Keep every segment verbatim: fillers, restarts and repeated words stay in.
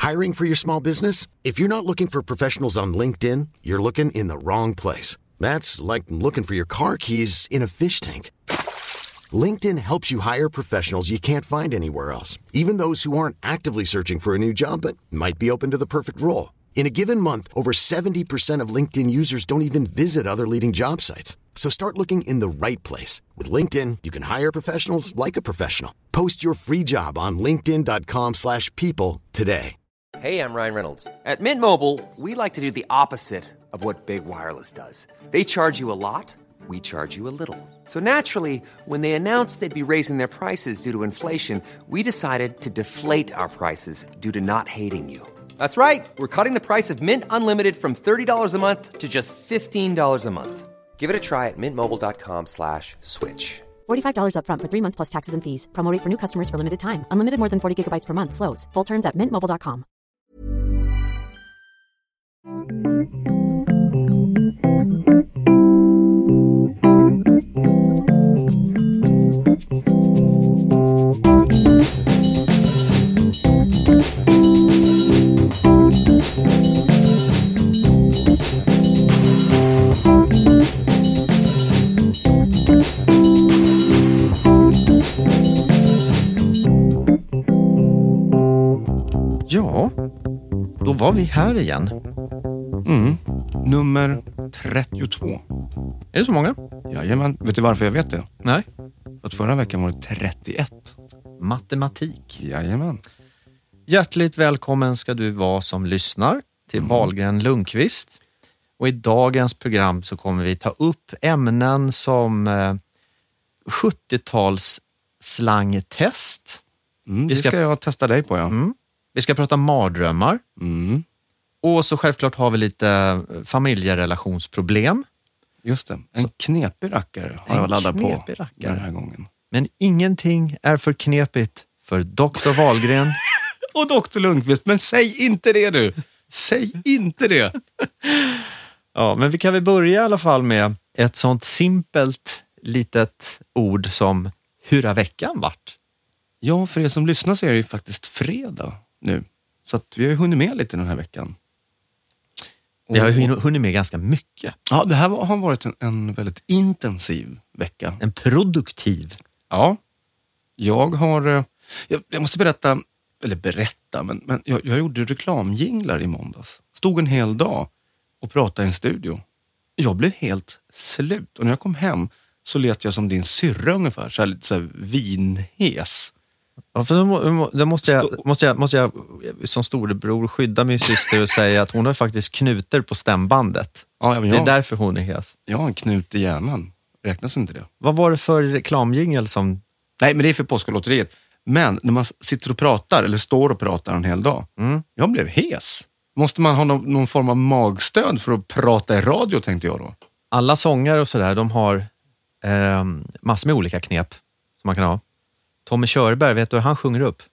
Hiring for your small business? If you're not looking for professionals on LinkedIn, you're looking in the wrong place. That's like looking for your car keys in a fish tank. LinkedIn helps you hire professionals you can't find anywhere else, even those who aren't actively searching for a new job but might be open to the perfect role. In a given month, over seventy percent of LinkedIn users don't even visit other leading job sites. So start looking in the right place. With LinkedIn, you can hire professionals like a professional. Post your free job on linkedin dot com slash people today. Hey, I'm Ryan Reynolds. At Mint Mobile, we like to do the opposite of what Big Wireless does. They charge you a lot, we charge you a little. So naturally, when they announced they'd be raising their prices due to inflation, we decided to deflate our prices due to not hating you. That's right. We're cutting the price of Mint Unlimited from thirty dollars a month to just fifteen dollars a month. Give it a try at mintmobile.com slash switch. forty-five dollars up front for three months plus taxes and fees. Promo rate for new customers for limited time. Unlimited more than forty gigabytes per month. Slows full terms at mint mobile dot com. Ja, då var vi här igen. Mm. Nummer trettiotvå. Är det så många? Jajamän. Vet du varför jag vet det? Nej. För att förra veckan var det trettioett. Matematik. Jajamän. Hjärtligt välkommen ska du vara som lyssnar till mm. Wahlgren Lundqvist. Och i dagens program så kommer vi ta upp ämnen som eh, sjuttio-tals slangtest. Mm, det ska, ska jag testa dig på, ja. Mm. Vi ska prata mardrömmar. Mm. Och så självklart har vi lite familjerelationsproblem. Just det. En så, knepig rackare har jag laddat på rackare. Den här gången. Men ingenting är för knepigt för doktor Wahlgren. Och doktor Lundqvist. Men säg inte det du. Säg inte det. Ja, men vi kan väl börja i alla fall med ett sånt simpelt litet ord som hur har veckan varit? Ja, för er som lyssnar så är det ju faktiskt fredag nu. Så att vi har hunnit med lite den här veckan. Vi har hunnit med ganska mycket. Ja, det här har varit en, en väldigt intensiv vecka. En produktiv. Ja. Jag har... Jag, jag måste berätta, eller berätta, men, men jag, jag gjorde reklamjinglar i måndags. Stod en hel dag och pratade i en studio. Jag blev helt slut. Och när jag kom hem så lät jag som din syrra ungefär. Så här, lite så här vinhes. Ja, för då, då måste, jag, måste, jag, måste jag som storebror skydda min syster och säga att hon har faktiskt knuter på stämbandet. Ja, ja, men det är jag, därför hon är hes. Jag har en knut i hjärnan. Räknas inte det? Vad var det för reklamjingel som... Nej, men det är för Påskolotteriet. Men när man sitter och pratar eller står och pratar en hel dag. Mm. Jag blev hes. Måste man ha någon, någon form av magstöd för att prata i radio, tänkte jag då? Alla sångare och sådär, de har eh, massor med olika knep som man kan ha. Tommy Körberg, vet du hur han sjunger upp?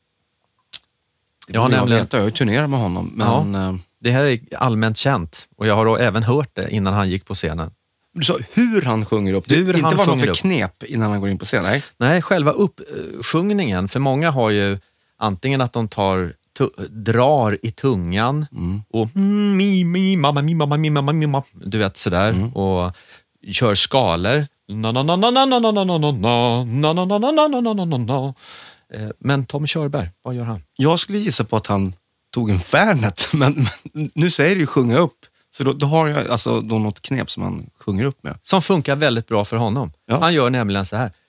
Jag har nämligen vet, jag har turnerat med honom. Men... Ja, det här är allmänt känt. Och jag har då även hört det innan han gick på scenen. Du sa hur han sjunger upp? Hur det inte var någon för upp. knep innan han går in på scenen? Nej, nej själva uppsjungningen. För många har ju antingen att de tar tu- drar i tungan mm. och mi, mi, mamma, mi, mamma, mi, mamma, mi, mamma. Du vet sådär. Mm. Och kör skalor. Na na na na na na na na na na na na na na na na na na. Men Tommy Körberg, vad gör han? Jag skulle gissa på att han tog en Fernet, men, men nu säger det ju sjunga upp. Så då, då har jag alltså då något knep som han sjunger upp med. Som funkar väldigt bra för honom. Ja. Han gör nämligen så här.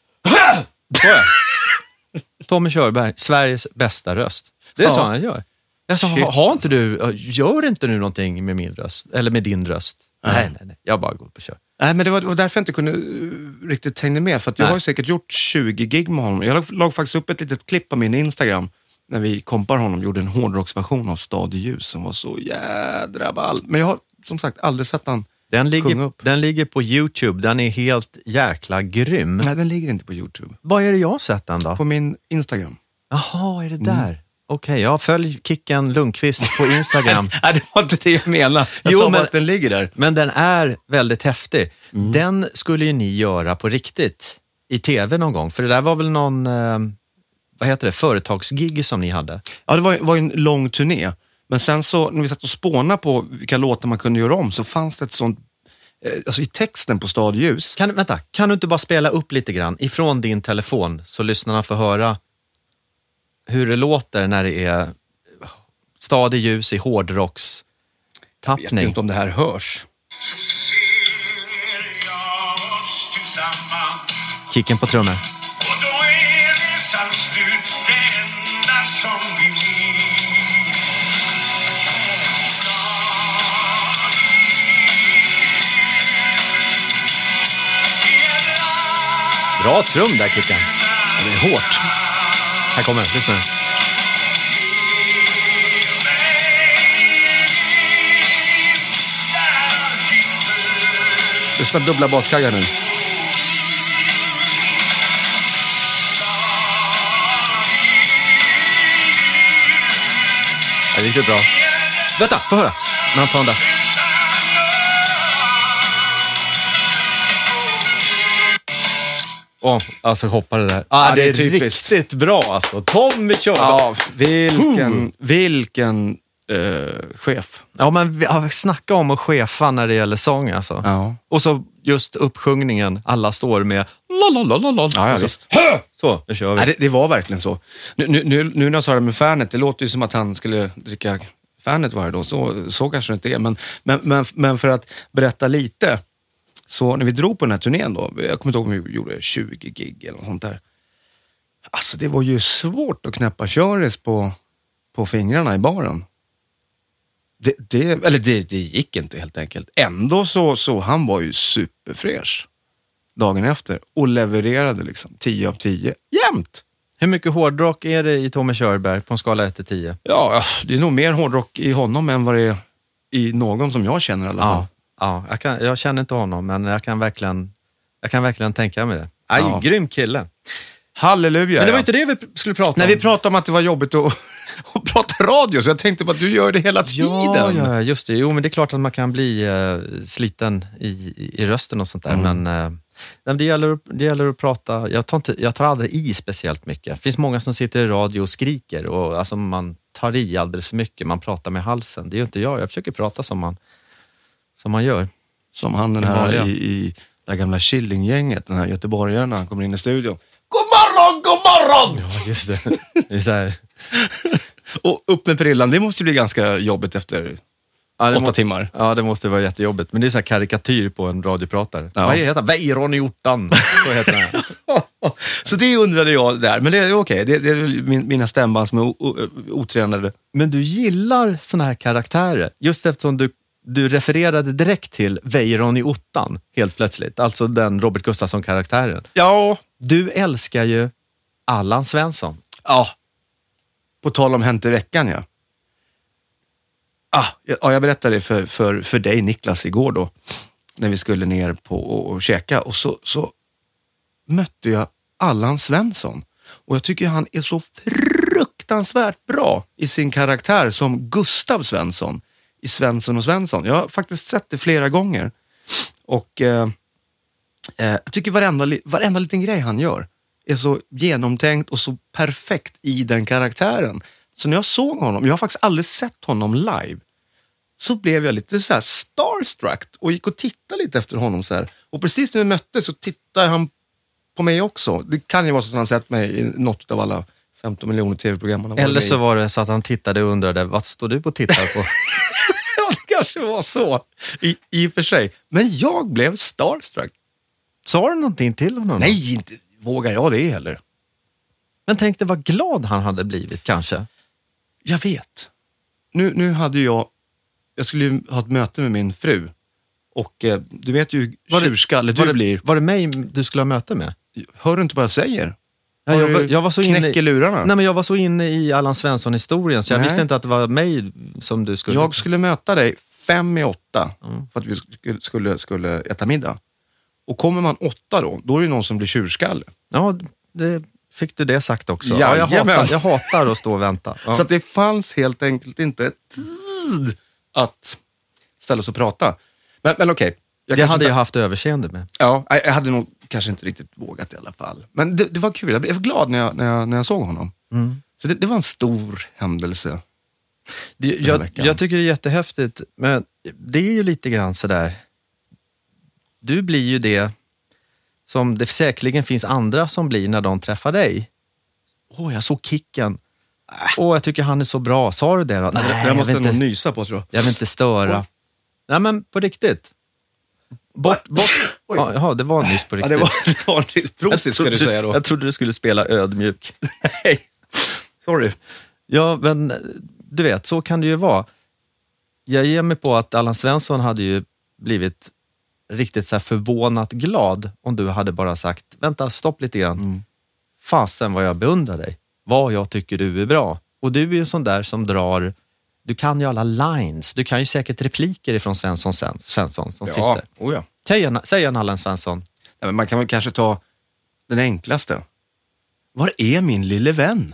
Tommy Körberg, Sveriges bästa röst. Det är ja. så han gör. Alltså, ha, har inte du, gör inte du någonting med min röst? Eller med din röst? Nej, nej, nej. nej. Jag bara går upp och kör. Nej, men det var, det var därför jag inte kunde uh, riktigt hänga med. För att jag nej. har ju säkert gjort tjugo gig med honom. Jag lag, lag faktiskt upp ett litet klipp på min Instagram. När vi kompar honom, gjorde en hårdrocksversion av Stad i ljus som var så jädra ball. Men jag har som sagt aldrig sett han den ligger, upp. Den ligger på YouTube, den är helt jäkla grym. Nej, den ligger inte på YouTube. Vad är det jag har sett den då? På min Instagram. Jaha, är det där? Mm. Okej, okay, jag följ Kicken Lundqvist på Instagram. Nej, det var inte det jag menade. Jag jo, sa men, att den ligger där. Men den är väldigt häftig. Mm. Den skulle ju ni göra på riktigt i tv någon gång. För det där var väl någon... Eh, vad heter det, företagsgig som ni hade. Ja, det var, var en lång turné. Men sen så, när vi satt och spånade på vilka låtar man kunde göra om, så fanns det ett sånt, eh, alltså i texten på Stadljus. Kan, vänta, kan du inte bara spela upp lite grann ifrån din telefon så lyssnarna får höra hur det låter när det är Stad i ljus i hårdrocks tappning. Jag vet inte om det här hörs. Kicken på trummor. Bra trum där, Kicken. Det är hårt. Här kommer den, lyssna nu. Lyssna dubbla baskaggar nu. Det är riktigt bra. Vänta, få höra. När han tar den där. Åh, oh, alltså hoppar det där. Ah, Ja, det, det är är typiskt. riktigt bra alltså. Tommy kör. Ja, vilken, vilken uh, chef. Ja, men vi har snackat om att chefa när det gäller sång alltså. Ja. Och så just uppsjungningen. Alla står med la la la la la. Ja, ja, så, visst. så, det kör vi. Nej, det, det var verkligen så. Nu, nu, nu, nu när jag sa det med Fernet, det låter ju som att han skulle dricka Fernet varje dag. Så, så kanske det inte är. Men, men, men, men för att berätta lite, så när vi drog på den här turnén då, jag kommer inte ihåg om vi gjorde tjugo gig eller något sånt där. Alltså det var ju svårt att knäppa köris på, på fingrarna i baren. Det, det, eller det, det gick inte helt enkelt. Ändå så, så han var ju superfräsch dagen efter och levererade liksom tio av tio jämt. Hur mycket hårdrock är det i Tommy Körberg på en skala ett till tio? Ja, det är nog mer hårdrock i honom än vad det är i någon som jag känner i alla fall. Ja, ja jag, kan, jag känner inte honom, men jag kan verkligen, jag kan verkligen tänka mig det. Aj, Ja. grym kille. Halleluja. Men det var ja. inte det vi skulle prata om. När vi pratade om att det var jobbigt att, att prata radio, så jag tänkte på att du gör det hela tiden. Ja, ja, just det. Jo, men det är klart att man kan bli uh, sliten i, i, i rösten och sånt där. Mm. Men uh, det, gäller, det gäller att prata. Jag tar, inte, jag tar aldrig i speciellt mycket. Det finns många som sitter i radio och skriker. Och, alltså, man tar i alldeles för mycket. Man pratar med halsen. Det är ju inte jag. Jag försöker prata som man, som man gör. Som han den här i, i det gamla Killinggänget, den här göteborgaren, när han kommer in i studion. God morgon, god morgon! Ja, just det. Det är så här. Och upp med prillan, det måste bli ganska jobbigt efter Ja, åtta må- timmar. Ja, det måste vara jättejobbigt. Men det är så här karikatyr på en radiopratare. Ja. Vad heter han? Weiron i ortan. Så heter han. Så det undrade jag där, men det är okej. Det, det är min, mina stämband som är o, o, otränade. Men du gillar såna här karaktärer. Just eftersom du, du refererade direkt till Weiron i ottan. Helt plötsligt. Alltså den Robert Gustafsson-karaktären. Ja. Du älskar ju Allan Svensson. Ja. På tal om Hänt i veckan, ja. Ah, ja, jag berättade det för, för, för dig, Niklas, igår då. När vi skulle ner på och, och käka. Och så, så mötte jag Allan Svensson. Och jag tycker han är så fruktansvärt bra i sin karaktär som Gustav Svensson. I Svensson och Svensson. Jag har faktiskt sett det flera gånger. Och eh, eh, jag tycker varenda, varenda liten grej han gör är så genomtänkt och så perfekt i den karaktären. Så när jag såg honom, jag har faktiskt aldrig sett honom live, så blev jag lite så här starstruck och gick och tittade lite efter honom så här. Och precis när vi möttes så tittade han på mig också. Det kan ju vara så att han sett mig i något av alla femton miljoner tv-program. Eller så var det så att han tittade och undrade, vad står du på och tittar på? Ja, det kanske var så, i, i och för sig. Men jag blev starstruck. Sa du någonting till honom? Nej, inte vågar jag det heller. Men tänk dig vad glad han hade blivit kanske. Jag vet. Nu, nu hade jag, jag skulle ju ha ett möte med min fru. Och eh, du vet ju hur tjurskallig du var det, blir. Var det mig du skulle ha möte med? Hör du inte vad jag säger? Ja, jag, var, jag var så inne knäcker lurarna. Nej, men jag var så inne i Allan Svensson-historien så jag Nej. visste inte att det var mig som du skulle... Jag skulle möta dig fem i åtta mm. för att vi skulle, skulle, skulle äta middag. Och kommer man åtta då, då är det någon som blir tjurskallig. Ja, det fick du det sagt också. Ja, ja, jag, jajamän. hatar, jag hatar att stå och vänta. Ja. Så att det fanns helt enkelt inte tid att ställa sig och prata. Men, men okej. Det hade inte... jag haft överseende med. Ja, jag hade nog kanske inte riktigt vågat i alla fall. Men det, det var kul. Jag blev glad när jag, när jag, när jag såg honom. Mm. Så det, det var en stor händelse. Det, jag, jag tycker det är jättehäftigt, men det är ju lite grann sådär. Du blir ju det som det säkerligen finns andra som blir när de träffar dig. Åh, oh, jag såg Kicken. Åh, oh, jag tycker han är så bra. Sa du det då? Nej, Nej jag måste jag nog inte, nysa på, tror jag. Jag vill inte störa. Oh. Nej, men på riktigt. Bort, bort. Ja, jaha, det var nyss på riktigt. Ja, det var, det var prosit, ska du säga då. Jag trodde du skulle spela ödmjuk. Nej, sorry. Ja, men du vet, så kan det ju vara. Jag ger mig på att Allan Svensson hade ju blivit riktigt så här förvånat glad om du hade bara sagt, vänta, stopp lite grann. Mm. Fasen vad jag beundrar dig. Vad jag tycker du är bra. Och du är ju en sån där som drar, du kan ju alla lines. Du kan ju säkert repliker ifrån Svensson, Svensson som ja, sitter. Oh ja. Säg en, säg en Allan Svensson. Ja, men man kan väl kanske ta den enklaste. Var är min lille vän?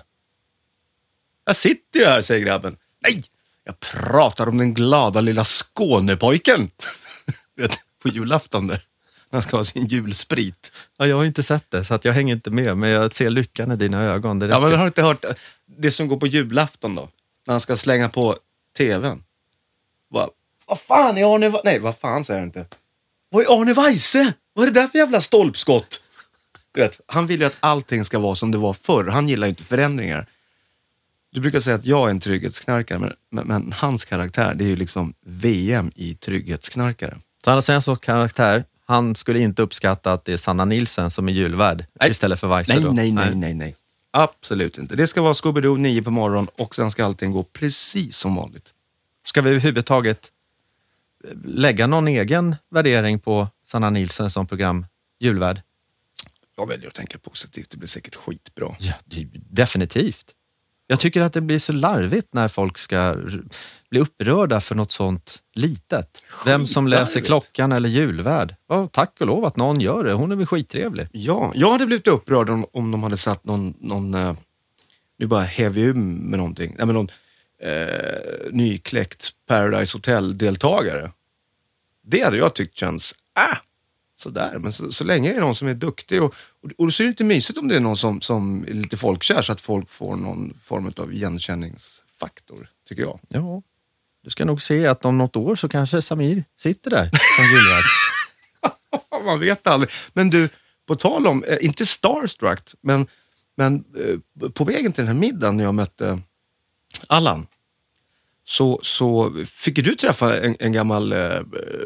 Jag sitter ju här, säger grabben. Nej, jag pratar om den glada lilla Skånepojken. Vet, på julafton där. Han ska ha sin julsprit. Ja, jag har inte sett det, så att jag hänger inte med. Men jag ser lyckan i dina ögon. Det ja, men jag har inte hört det som går på julafton då. När han ska slänga på tvn. Vad, vad fan är Arne... Nej, vad fan säger han inte. Vad är Arne Weise? Vad är det där för jävla stolpskott? Du vet, han vill ju att allting ska vara som det var förr. Han gillar ju inte förändringar. Du brukar säga att jag är en trygghetsknarkare, men, men, men hans karaktär, det är ju liksom V M i trygghetsknarkare. Så Allan Svenssons karaktär, han skulle inte uppskatta att det är Sanna Nilsson som är julvärd nej. istället för Weise nej, då? Nej, nej, nej, nej. Absolut inte. Det ska vara Scooby-Doo nio på morgon och sen ska allting gå precis som vanligt. Ska vi överhuvudtaget lägga någon egen värdering på Sanna Nilsson som program julvärd? Jag väljer att tänka positivt. Det blir säkert skitbra. Ja, definitivt. Jag tycker att det blir så larvigt när folk ska bli upprörda för något sånt litet. Vem som läser klockan eller julvärd. Ja, tack och lov att någon gör det. Hon är väl skittrevlig. Ja, jag hade blivit upprörd om, om de hade satt någon, någon uh, nu bara heavy med någonting. Nej, men någon uh, nykläckt Paradise Hotel-deltagare. Det hade jag tyckt känns, äh, sådär. Men så, så länge är det någon som är duktig och, och, och det ser inte mysigt om det är någon som, som är lite folkkär så att folk får någon form av igenkänningsfaktor, tycker jag. Ja, du ska nog se att om något år så kanske Samir sitter där som julvärd. Man vet aldrig. Men du, på tal om, eh, inte starstruck, men, men eh, på vägen till den här middagen när jag mötte Allan, så, så fick du träffa en, en gammal, eh,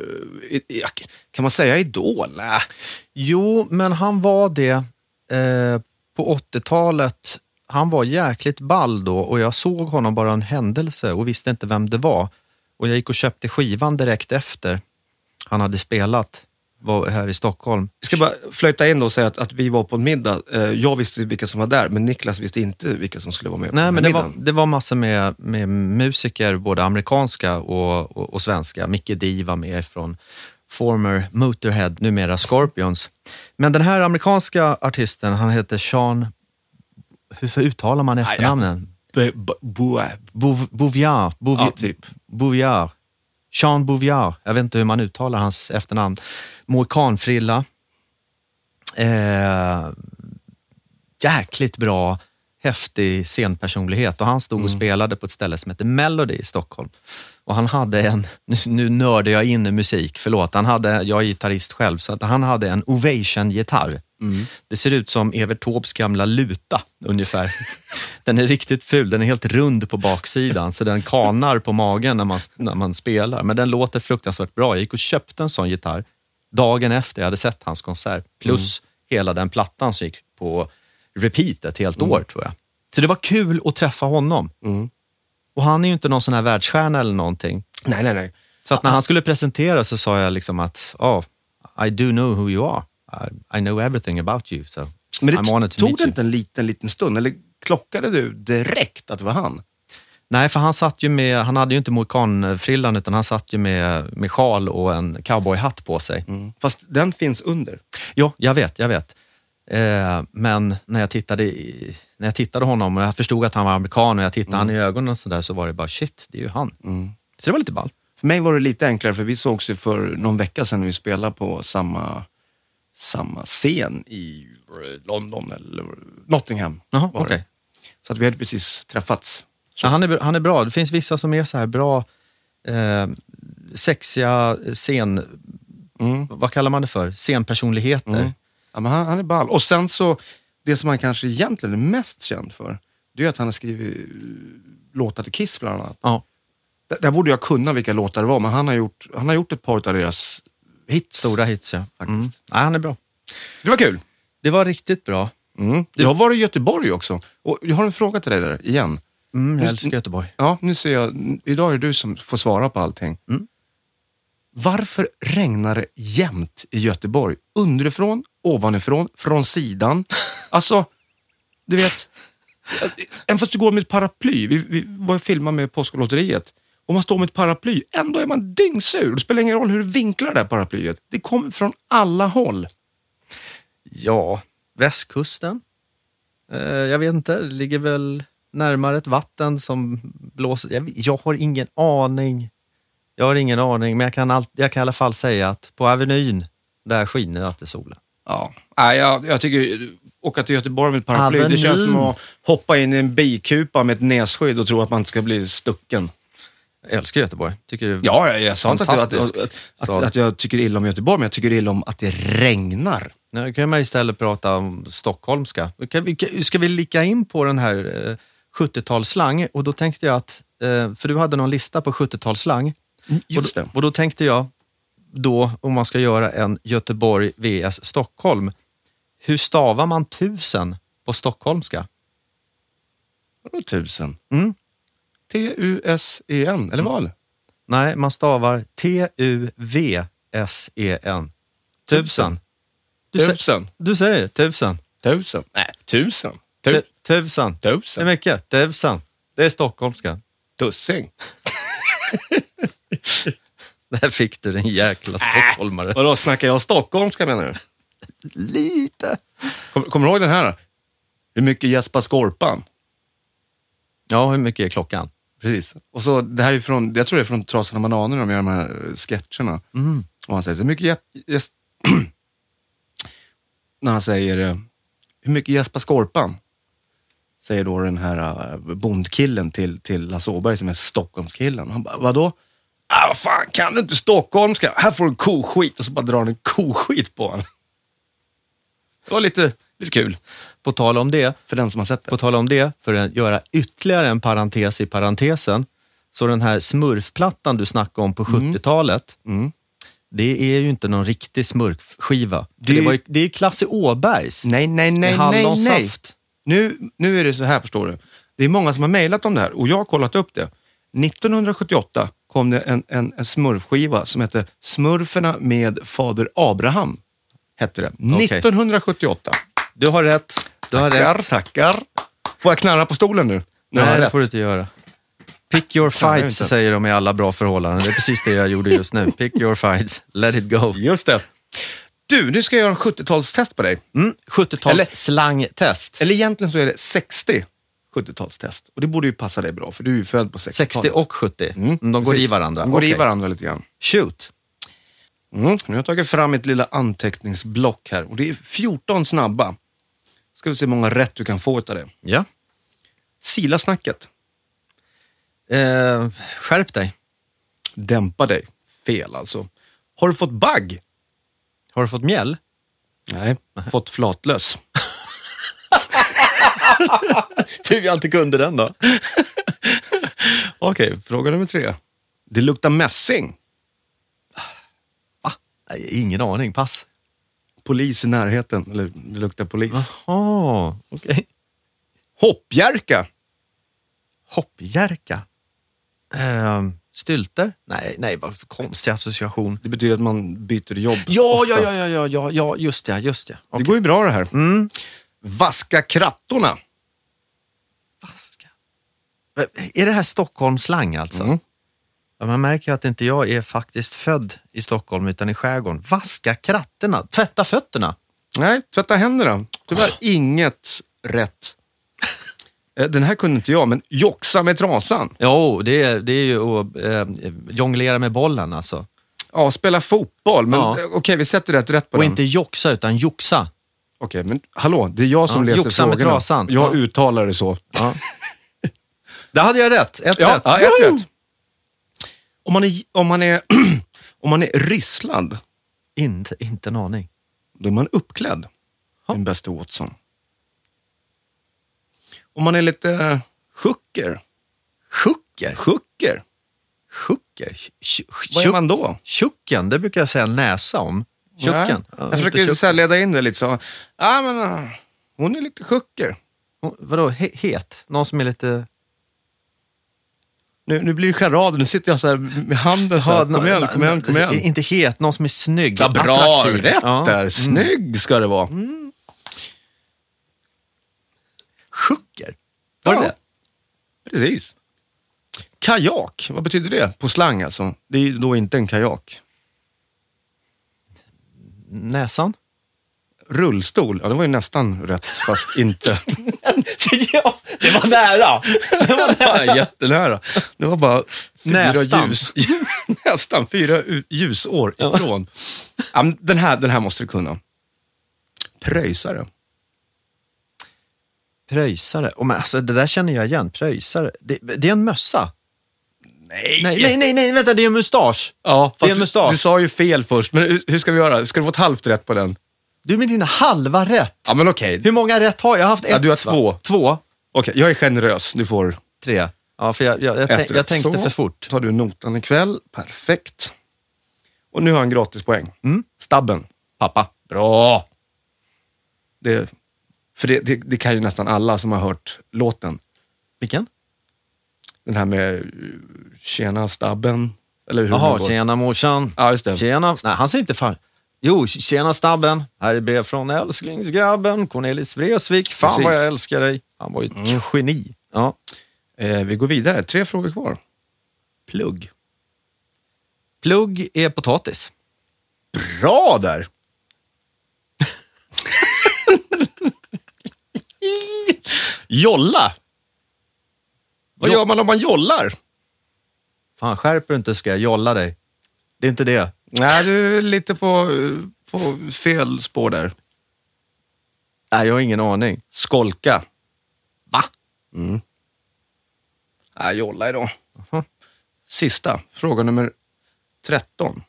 kan man säga idol? Nä. Jo, men han var det eh, på åttiotalet. Han var jäkligt ball då och jag såg honom bara en händelse och visste inte vem det var. Och jag gick och köpte skivan direkt efter han hade spelat var här i Stockholm. Jag ska bara flöjta in och säga att, att vi var på en middag. Jag visste vilka som var där, men Niklas visste inte vilka som skulle vara med på Nej, men det middagen. var, det var massor med, med musiker, både amerikanska och, och, och svenska. Micke D var med från former Motorhead, numera Scorpions. Men den här amerikanska artisten, han heter Sean, hur uttalar man efternamnen? Bouviard. Ja, typ. Bouviard. Sean Bouviard. Jag vet inte hur man uttalar hans efternamn. Mohikansfrilla. Eh, jäkligt bra, häftig scenpersonlighet. Och han stod och mm. spelade på ett ställe som heter Melody i Stockholm. Och han hade en, nu, nu nördar jag in i musik, förlåt. Han hade, jag är gitarrist själv, så att han hade en Ovation-gitarr. Mm. Det ser ut som Evert Taubes gamla luta ungefär. Den är riktigt ful, den är helt rund på baksidan så den kanar på magen när man, när man spelar. Men den låter fruktansvärt bra. Jag gick och köpte en sån gitarr dagen efter jag hade sett hans konsert. Plus mm. hela den plattan som gick på repeat ett helt mm. år tror jag. Så det var kul att träffa honom. Mm. Och han är ju inte någon sån här världsstjärna eller någonting. Nej, nej, nej. Så att när han skulle presentera så sa jag liksom att oh, I do know who you are. I, I know everything about you. So men det I'm tog det inte en liten, liten stund? Eller klockade du direkt att det var han? Nej, för han satt ju med, han hade ju inte mohikansfrillan utan han satt ju med, med sjal och en cowboyhatt på sig. Mm. Fast den finns under. Jo, jag vet, jag vet. Eh, men när jag tittade i, när jag tittade honom och jag förstod att han var amerikan och jag tittade mm. han i ögonen och så där så var det bara shit, det är ju han. Mm. Så det var lite ball. För mig var det lite enklare för vi sågs ju för någon vecka sedan när vi spelade på samma, samma scen i London eller Nottingham. Jaha, okej. Okay. Så att vi hade precis träffats. Ja, han, är, han är bra. Det finns vissa som är så här bra eh, sexiga scen... Mm. Vad kallar man det för? Scenpersonligheter. Mm. Ja, men han, han är ball. Och sen så, det som han kanske egentligen är mest känd för, det är att han har skrivit låtar till Kiss bland annat. Ja. Där, där borde jag kunna vilka låtar det var, men han har gjort, han har gjort ett par av deras hits. Stora hits, ja. Faktiskt. Mm. Ja, han är bra. Det var kul. Det var riktigt bra. Mm. Jag har varit i Göteborg också. Och jag har en fråga till dig där, igen. Mm, jag älskar Göteborg. Ja, nu ser jag, idag är det du som får svara på allting. Mm. Varför regnar det jämt i Göteborg? Underifrån, ovanifrån, från sidan. Alltså, du vet, även fast du går med ett paraply. Vi, vi var och filmade med Påskolotteriet. Om man står med ett paraply, ändå är man dyngsur. Det spelar ingen roll hur du vinklar det här paraplyet. Det kommer från alla håll. Ja, västkusten. Eh, jag vet inte, det ligger väl närmare ett vatten som blåser. Jag, jag har ingen aning. Jag har ingen aning, men jag kan, all, jag kan i alla fall säga att på Avenyn, där skiner alltid solen. Ja, Nej, jag, jag tycker åka till Göteborg med ett paraply, Avenyn. Det känns som att hoppa in i en bikupa med ett nässkydd och tro att man inte ska bli stucken. Jag älskar Göteborg. Tycker det ja, jag, jag sa inte att, att, att, att, att jag tycker illa om Göteborg, men jag tycker illa om att det regnar. Nu kan man istället prata om stockholmska. Ska vi, ska vi lika in på den här eh, sjuttiotalsslang? Och då tänkte jag att, eh, för du hade någon lista på sjuttiotalsslang. Just det. Och, och då tänkte jag, då om man ska göra en Göteborg vs Stockholm, hur stavar man tusen på stockholmska? Vadå tusen? Mm. T U S E N, eller vad? Nej, man stavar T U V S E N. Tusen. Du tusen. Sä, du säger det, tusen. Tusen? Nej, tusen. Tu, tusen. Tusen. Det är mycket, tusen. Det är stockholmska. Tussing. Där fick du den jäkla stockholmare. Äh, vadå, snackar jag stockholmska menar du? Lite. Kommer kom du ihåg den här? Hur mycket gäspar skorpan? Ja, hur mycket är klockan? Precis. Och så, det här är från, jag tror det är från Trasorna Bananer de gör de här sketcherna. Mm. Och han säger så, hur mycket gäsp... Gäsp när han säger, hur mycket gäspar skorpan? Säger då den här bondkillen till, till Lasse Åberg som är Stockholmskillen. Han bara, vadå? Ah, vad fan, kan du inte stockholmska? Här får du koskit. Och så bara drar han en koskit på honom. Det var lite, lite kul. På tal om det, för den som har sett det. På tal om det, för att göra ytterligare en parentes i parentesen. Så den här smurfplattan du snackade om på sjuttiotalet. Mm. Det är ju inte någon riktig smurfskiva. Det, det, var ju, det är ju Klasse Åbergs. Nej, nej, nej, nej, nej. Nu, nu är det så här, förstår du. Det är många som har mejlat om det här och jag har kollat upp det. nittonhundrasjuttioåtta kom det en, en, en smurfskiva som heter Smurferna med Fader Abraham. Hette det. Okay. nittonhundrasjuttioåtta. Du har rätt. Du har tackar, rätt. tackar. Får jag knarra på stolen nu? nu Nej, det får du inte göra. Pick your fights, säger de i alla bra förhållanden. Det är precis det jag gjorde just nu. Pick your fights. Let it go. Just det. Du, nu ska jag göra en sjuttiotalstest på dig. Mm, sjuttiotalsslangtest. Eller egentligen så är det sextio sjuttiotalstest. Och det borde ju passa dig bra, för du är ju född på sextiotalet. sextio och sjuttio. Mm, de går precis. i varandra. De går okay. i varandra lite grann. Shoot. Mm, nu har jag tagit fram ett lilla anteckningsblock här. Och det är fjorton snabba. Ska vi se hur många rätt du kan få av det. Ja. Sila-snacket. Eh, skärp dig. Dämpa dig. Fel alltså. Har du fått bagg? Har du fått mjäll? Nej, fått flatlös. Tur jag inte kunde den då. Okej, okay, fråga nummer tre. Det luktar mässing. Va? Nej, ingen aning, pass. Polis i närheten, eller det luktar polis. Jaha, okej. Okay. Hoppjärka. Hoppjärka? Uh, stylter? Nej, nej, vad för konstig association. Det betyder att man byter jobb. Ja, ja, ja, ja, ja, ja, just det, just det. Okay. Det går ju bra det här. Mm. Vaska krattorna. Vaska? Är det här Stockholmsslang alltså? Mm. Ja, man märker att inte jag är faktiskt född i Stockholm utan i skärgården. Vaska krattorna, tvätta fötterna. Nej, tvätta händerna. Tyvärr oh. inget rätt. Den här kunde inte jag, men joxa med trasan. Jo, det är, det är ju att eh, jonglera med bollen alltså. Ja, spela fotboll. Men ja. Okej, okay, vi sätter rätt rätt på och den. Och inte joxa utan joxa. Okej, men hallå, det är jag som Ja, läser joxa med frågorna. trasan. Jag Ja. uttalar det så. Ja. Där hade jag rätt. Ett Ja, rätt. ja, ett rätt. Om man är, om man är, om man är risslad, Inte, inte en aning. då är man uppklädd. Min bästa Watson. Om man är lite sjucker. Sjucker? Sjucker? Sjucker? Vad är man då? Tjucken, det brukar jag säga näsa om. Tjucken. Nej. Ja, Jag inte försöker tjucken. så här leda in det lite så. Ja, men uh, hon är lite sjucker. Oh, vadå, he- het? Någon som är lite... Nu, nu blir det charad. Nu sitter jag så här med handen så här. Kom igen, kom igen, kom igen. Inte het, någon som är snygg. Ja, bra, attraktiv. rätt Ja. där. Snygg ska det vara. Sjucker? Var det Ja. det? Precis. Kajak, vad betyder det på slang alltså? Det är ju då inte en kajak. Näsan? Rullstol, ja det var ju nästan rätt fast inte. Ja, det var nära. Det var Ja, jättenära. Det var bara fyra Nästan. ljus. Nästan fyra u- ljusår ifrån. Ja, men den, här, den här måste du kunna. Pröjsare. Pröjsare. Oh, men alltså, det där känner jag igen. Pröjsare. Det, det är en mössa. Nej. Nej, nej, nej, nej, vänta, det är en mustasch. Ja, Det är fast en du, mustasch. du sa ju fel först. Men hur, hur ska vi göra? Ska du få ett halvt rätt på den? Du med dina halva rätt. Ja, men okej. Hur många rätt har jag? Jag har haft ett. Ja, du har va? två. Två? Okej, jag är generös. Du får Tre. Ja, för jag, jag, jag, ett tänk, jag rätt. tänkte Så för fort. tar du notan ikväll. Perfekt. Och nu har jag en gratispoäng. Mm. Stabben. Pappa. Bra! Det, för det, det, det kan ju nästan alla som har hört låten. Vilken? Den här med uh, tjena stabben. Eller hur det Jaha, går. tjena morsan. Ja, just det. Tjena. Nej, han säger inte fan. Jo, tjena stabben. Här är brev från älsklingsgrabben. Cornelis Vreeswijk. Fan Precis. vad jag älskar dig. Han var ju ett geni. Ja. Eh, vi går vidare. Tre frågor kvar. Plugg. Plugg är potatis. Bra där! Jolla. Vad Jo- gör man om man jollar? Fan, skärper du inte ska jag jolla dig. Det är inte det. Nej, du är lite på, på fel spår där. Nej, jag har ingen aning. Skolka. Va? Mm. Nej, jolla idag. Aha. Sista, fråga nummer tretton.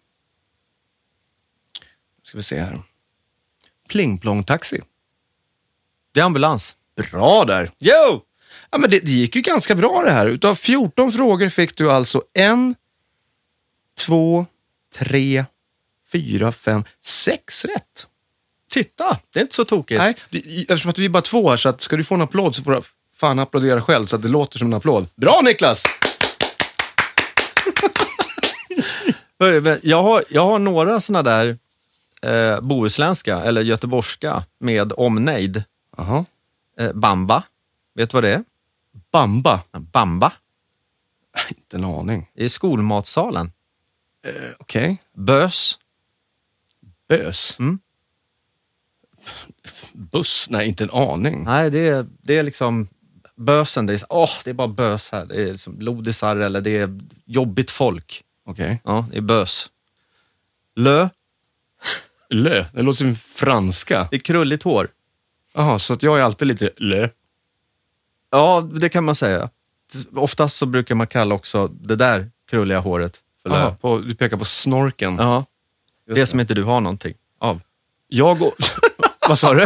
Ska vi se här. Plingplong-taxi. Det är ambulans. Bra där. Jo! Ja, men det, det gick ju ganska bra det här. Utav fjorton frågor fick du alltså en, två, tre, fyra, fem, sex rätt. Titta, det är inte så tokigt. Nej, det- eftersom att vi är bara två här så att ska du få en applåd så får du fan applådera själv så att det låter som en applåd. Bra Niklas! Hörru, men Jag har, jag har några såna där eh, bohuslänska eller göteborgska med omnejd. Jaha. Eh, bamba. Vet du vad det är? Bamba. Bamba. Inte en aning. Det är skolmatsalen. Eh, Okej. Bös. Bös. Mm. Buss? Nej, inte en aning. Nej, det är, det är liksom bösen. Det är, åh, det är bara bös här. Det är liksom lodisar eller det är jobbigt folk. Okej. Ja, det är bös. Lö. Lö. Det låter som franska. Det är krulligt hår. Jaha, så att jag är alltid lite lö. Ja, det kan man säga. Oftast så brukar man kalla också det där krulliga håret för lö. Jaha, på, du pekar på snorken. Ja, Just det som inte du har någonting av. Jag och... Vad sa du?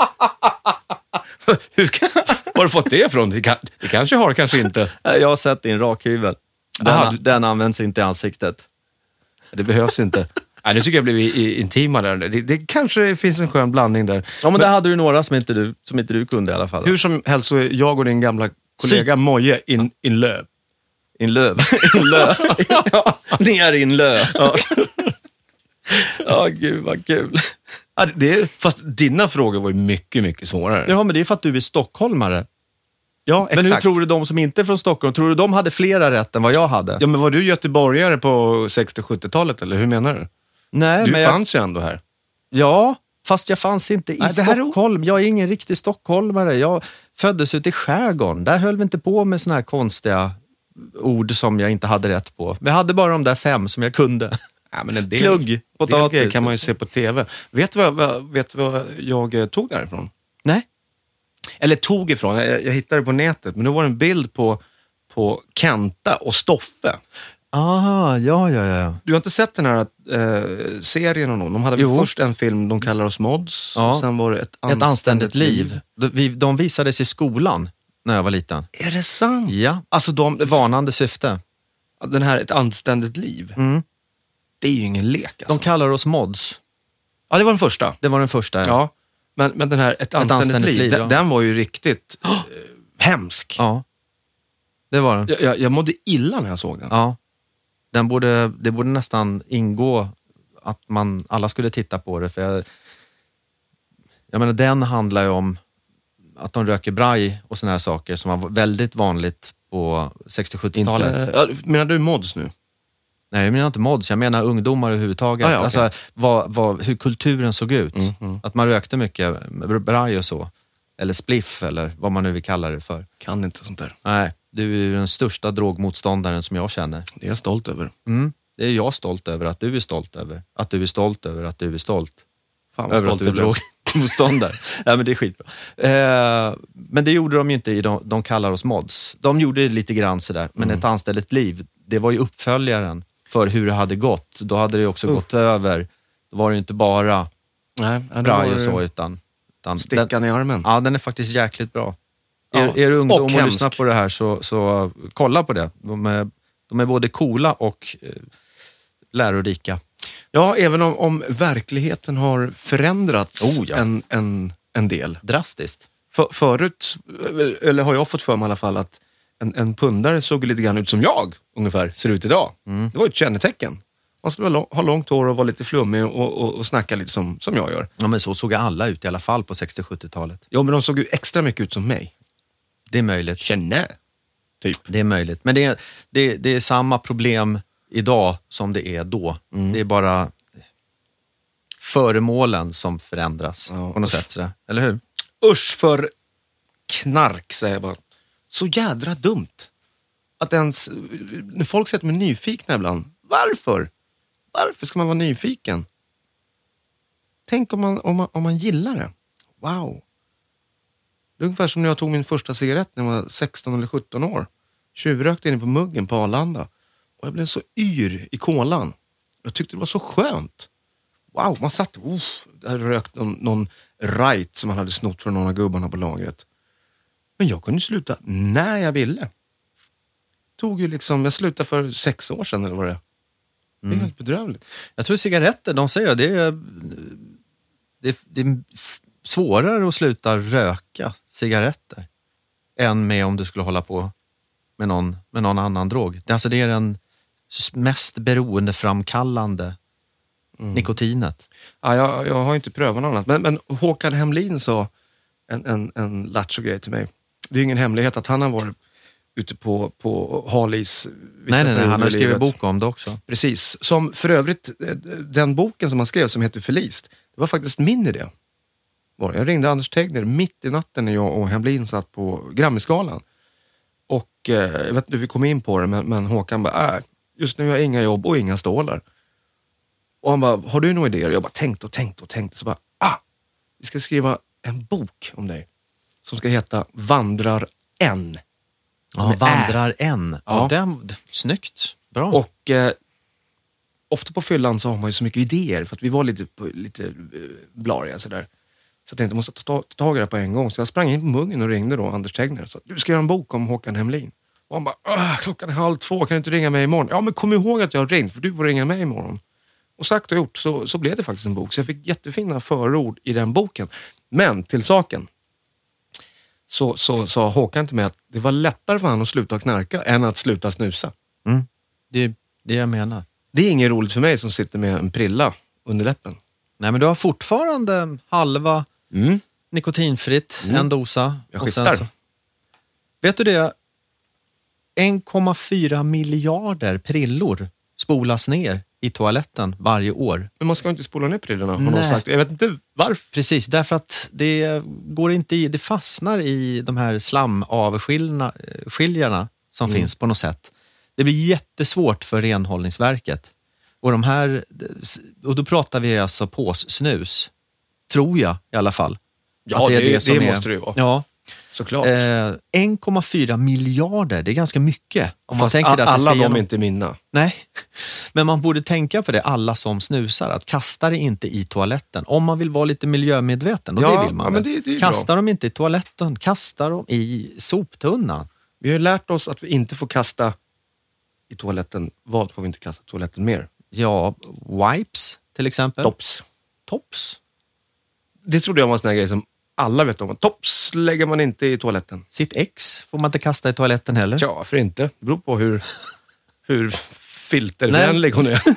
Hur kan... Var har du fått det ifrån? Det, kan... det kanske har, kanske inte. Jag har sett din rakhyvel. Den, Aha, du- den används inte i ansiktet. Det behövs inte. Nej, nu tycker jag blev i, i, intima där. Det, det kanske finns en skön blandning där. Ja, men där hade du några som inte du, som inte du kunde i alla fall. Hur som helst så är jag och din gamla kollega Moje in, in löv. In löv. In lö. Ja, ner in lö. Ja, ja gud vad kul. Ja, det är, fast dina frågor var ju mycket, mycket svårare. Ja, men det är för att du är stockholmare. Ja, Men hur tror du de som inte är från Stockholm, tror du de hade flera rätt än vad jag hade? Ja, men var du göteborgare på sextio-sjuttiotalet eller hur menar du? Nej, Du men jag, fanns ju ändå här. ja, fast jag fanns inte i Nej, det här är- Stockholm. Jag är ingen riktig stockholmare. Jag föddes ute i skärgården. Där höll vi inte på med såna här konstiga ord som jag inte hade rätt på. Vi hade bara de där fem som jag kunde. Ja, men en del, Plugg, potatis. Del kan man ju se på tv. Vet du vad, vad, vet du vad jag tog därifrån? Nej. Eller tog ifrån, jag, jag hittade det på nätet. Men det var en bild på, på Kenta och Stoffe. Aha, ja, ja, ja. Du har inte sett den här äh, serien och någon? De hade väl först en film, De kallar oss Mods. Ja. Och sen var det Ett anständigt, Ett anständigt liv. liv. De, vi, de visades i skolan när jag var liten. Är det sant? Ja. Alltså de, Varnande syfte. den här Ett anständigt liv. Mm. Det är ju ingen lek alltså. De kallar oss mods. Ja, det var den första. Det var den första. Ja. Ja, men, men den här Ett anständigt, anständigt liv, liv, den, ja. den var ju riktigt eh, hemsk. Ja. Det var den. Jag, jag, jag mådde illa när jag såg den. Ja. Den borde, det borde nästan ingå att man, alla skulle titta på det. För jag, jag menar, den handlar ju om att de röker braj och såna här saker som var väldigt vanligt på sextio-sjuttiotalet. Inte, ja, menar du mods nu? Nej, jag menar inte mods, jag menar ungdomar överhuvudtaget. Ah, ja, okay. Alltså vad, vad, hur kulturen såg ut. Mm, mm. Att man rökte mycket braj och så. Eller spliff, eller vad man nu vill kalla det för. Kan inte sånt där. Nej, du är ju den största drogmotståndaren som jag känner. Det är jag stolt över. Mm. Det är jag stolt över att du är stolt över. Att du är stolt över att du är stolt. Fan vad Över stolt att du är jag blev. drogmotståndare. Ja, men det är skitbra. Eh, men det gjorde de ju inte i de, de kallar oss mods. De gjorde lite grann sådär. Men Mm. Ett anständigt liv, det var ju uppföljaren för hur det hade gått. Då hade det också Uh. gått över. Då var det inte bara Nej, ja, det braj var och så, utan... utan stickan den, i armen. ja, den är faktiskt jäkligt bra. Ja, Er, er ungdom och och, hemsk. lyssnar på det här så, så kolla på det. De är, de är både coola och eh, lärorika. Ja, även om, om verkligheten har förändrats Oh, ja. en, en, en del. Drastiskt. För, förut, eller har jag fått för mig i alla fall, att en, en pundare såg lite grann ut som jag ungefär ser ut idag. Mm. Det var ett kännetecken. Man skulle ha, ha långt hår och vara lite flummig och, och, och snacka lite som, som jag gör. Ja, men så såg alla ut i alla fall på sextio-sjuttiotalet. Ja, men de såg ju extra mycket ut som mig. Det är möjligt. Känne, typ. Det är möjligt. Men det är, det, det är samma problem idag som det är då. Mm. Det är bara föremålen som förändras Ja, på något usch. sätt. Sådär. Eller hur? Usch för knark, säger jag bara. Så jädra dumt. Att ens, när folk säger att de är nyfikna ibland. Varför? Varför ska man vara nyfiken? Tänk om man, om man, om man gillar det. Wow. Det är ungefär som när jag tog min första cigarett när jag var sexton eller sjutton år. Tjuvrökte inne på muggen på Arlanda. Och jag blev så yr i kolan. Jag tyckte det var så skönt. Wow, man satt, uff, där rökt någon, någon right som man hade snott från någon av gubbarna på lagret. Men jag kunde sluta när jag ville. Tog ju liksom, jag slutade för sex år sedan eller vad det är. Det är helt bedrövligt. Jag tror cigaretter, de säger det är, det är, det är svårare att sluta röka cigaretter än med om du skulle hålla på med någon, med någon annan drog. Det, alltså det är den mest beroendeframkallande mm. nikotinet. Ja, jag, jag har inte prövat något annat. Men, men Håkan Hemlin sa en, en, en lattjo-grej till mig. Det är ingen hemlighet att han har varit ute på, på halis. Nej, nej, nej, han har skrivit bok om det också. Precis. Som för övrigt, den boken som han skrev som heter Förlist, det var faktiskt min idé. Jag ringde Anders Tegner mitt i natten när jag och Hemlin satt på Grammisgalan. Och eh, jag vet inte hur vi kom in på det, men, men Håkan bara, äh, just nu har jag inga jobb och inga stålar. Och han bara, har du några idéer? Jag bara tänkt och tänkt och tänkt. Så bara, ah, vi ska skriva en bok om dig. Som ska heta Vandrar en. Ja, Vandrar en. Ja, Ja. den, snyggt. Bra. Och eh, ofta på fyllan så har man ju så mycket idéer. För att vi var lite, lite eh, blariga sådär. Så jag tänkte, jag måste ta, ta tag i det på en gång. Så jag sprang in på muggen och ringde då Anders Tegner. Så du ska göra en bok om Håkan Hemlin. Och han bara, klockan är halv två, kan du inte ringa mig imorgon? Ja, men kom ihåg att jag har ringt, för du får ringa mig imorgon. Och sagt och gjort så, så blev det faktiskt en bok. Så jag fick jättefina förord i den boken. Men till saken. Så, så sa Håkan till mig att det var lättare för han att sluta knarka än att sluta snusa. Mm. Det är det jag menar. Det är inget roligt för mig som sitter med en prilla under läppen. Nej, men du har fortfarande halva Mm. nikotinfritt, Mm. en dosa. Jag och sen skiftar. så- Vet du det? en komma fyra miljarder prillor spolas ner i toaletten varje år. Men man ska inte spola ner prillorna, har Nej. någon sagt. Jag vet inte varför. Precis, därför att det går inte i, det fastnar i de här slamavskiljarna som Mm. finns på något sätt. Det blir jättesvårt för renhållningsverket Och de här, och då pratar vi alltså påssnus, tror jag i alla fall. Ja, att det, det, som det är, måste det ju vara. Ja. Såklart. Eh, en komma fyra miljarder, det är ganska mycket. Om man Fast tänker a- att det ska alla de genom... är inte mina. Nej, men man borde tänka på det, alla som snusar, att kasta det inte i toaletten. Om man vill vara lite miljömedveten, och Ja, det vill man ja, väl. men det- det är Kasta bra. dem inte i toaletten, kasta dem i soptunnan. Vi har ju lärt oss att vi inte får kasta i toaletten. Vad får vi inte kasta i toaletten mer? Ja, wipes till exempel. Tops. Tops. Det trodde jag var en sån här grej som alla vet om. Tops lägger man inte i toaletten. Sitt ex får man inte kasta i toaletten heller. Ja, för inte. Det beror på hur, hur filtervänlig hon är.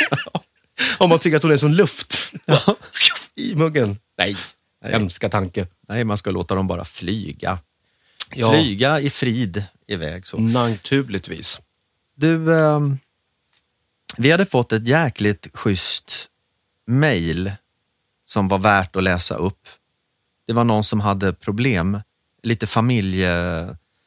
Om man tycker att hon är som luft. Ja. I muggen. Nej, hemska tanke. Nej, man ska låta dem bara flyga. Ja. Flyga i frid iväg så. Naturligtvis. Du, eh, vi hade fått ett jäkligt schysst mejl som var värt att läsa upp. Det var någon som hade problem, lite familje,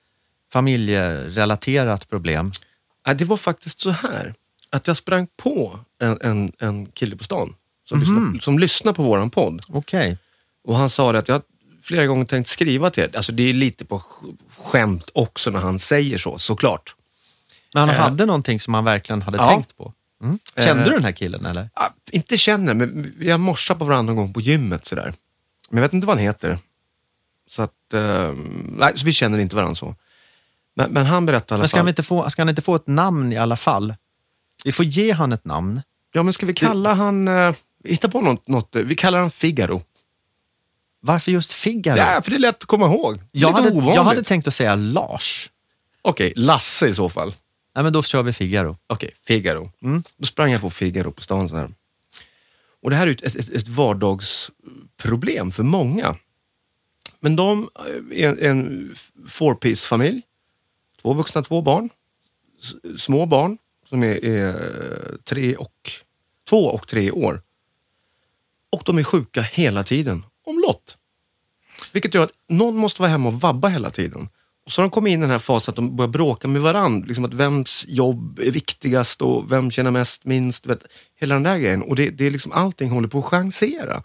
familjerelaterat problem. Ja, det var faktiskt så här att jag sprang på en, en, en kille på stan som, lyssnar, som lyssnar på våran podd. Okej. Och han sa det att jag har flera gånger tänkt skriva till er. Alltså det är lite på sk- skämt också när han säger så, såklart. Men han Eh. hade någonting som han verkligen hade Ja. tänkt på. Mm. Kände Eh. du den här killen eller? Ah, inte känner, men vi har morsat på varandra någon gång på gymmet sådär. Men jag vet inte vad han heter. Så att, eh, nej, så vi känner inte varandra så. Men, men han berättade i alla Men ska fall. han, inte få, ska han inte få ett namn i alla fall? Vi får ge han ett namn. Ja, men ska vi kalla han, eh, hitta på något, något, vi kallar han Figaro. Varför just Figaro? Ja, för det är lätt att komma ihåg. Det är jag, lite hade, ovanligt. jag hade tänkt att säga Lars. Okej, Lasse i så fall. Nej, men då kör vi Figaro. Okej, Figaro. Mm. Då sprang jag på Figaro på stan så här. Och det här är ju ett, ett, ett vardagsproblem för många. Men de är en, en four-piece-familj. Två vuxna, två barn. S- små barn som är, är tre och, två och tre år. Och de är sjuka hela tiden. Omlott. Vilket gör att någon måste vara hemma och vabba hela tiden. Och så har de kommit in i den här fasen att de börjar bråka med varandra. Liksom att vems jobb är viktigast och vem tjänar mest, minst. Vet, hela den där grejen. Och det, det är liksom allting håller på att chansera.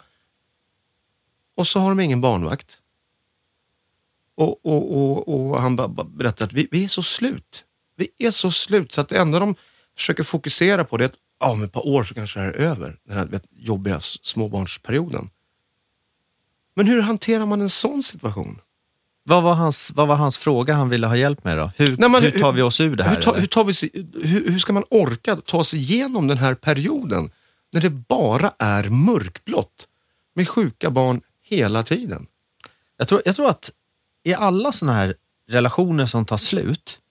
Och så har de ingen barnvakt. Och, och, och, och han bara, bara berättar att vi, vi är så slut. Vi är så slut så att det enda de försöker fokusera på det är att ja, om ett par år så kanske det här är över. Den här vet, jobbiga s- småbarnsperioden. Men hur hanterar man en sån situation? Vad var, hans, vad var hans fråga han ville ha hjälp med då? Hur, Nej, men hur tar vi oss ur det här? Hur, ta, eller? hur, tar vi, sig- hur, hur ska man orka ta sig igenom den här perioden när det bara är mörkblått med sjuka barn hela tiden? Jag, tror, jag tror att i alla såna här relationer som tar slut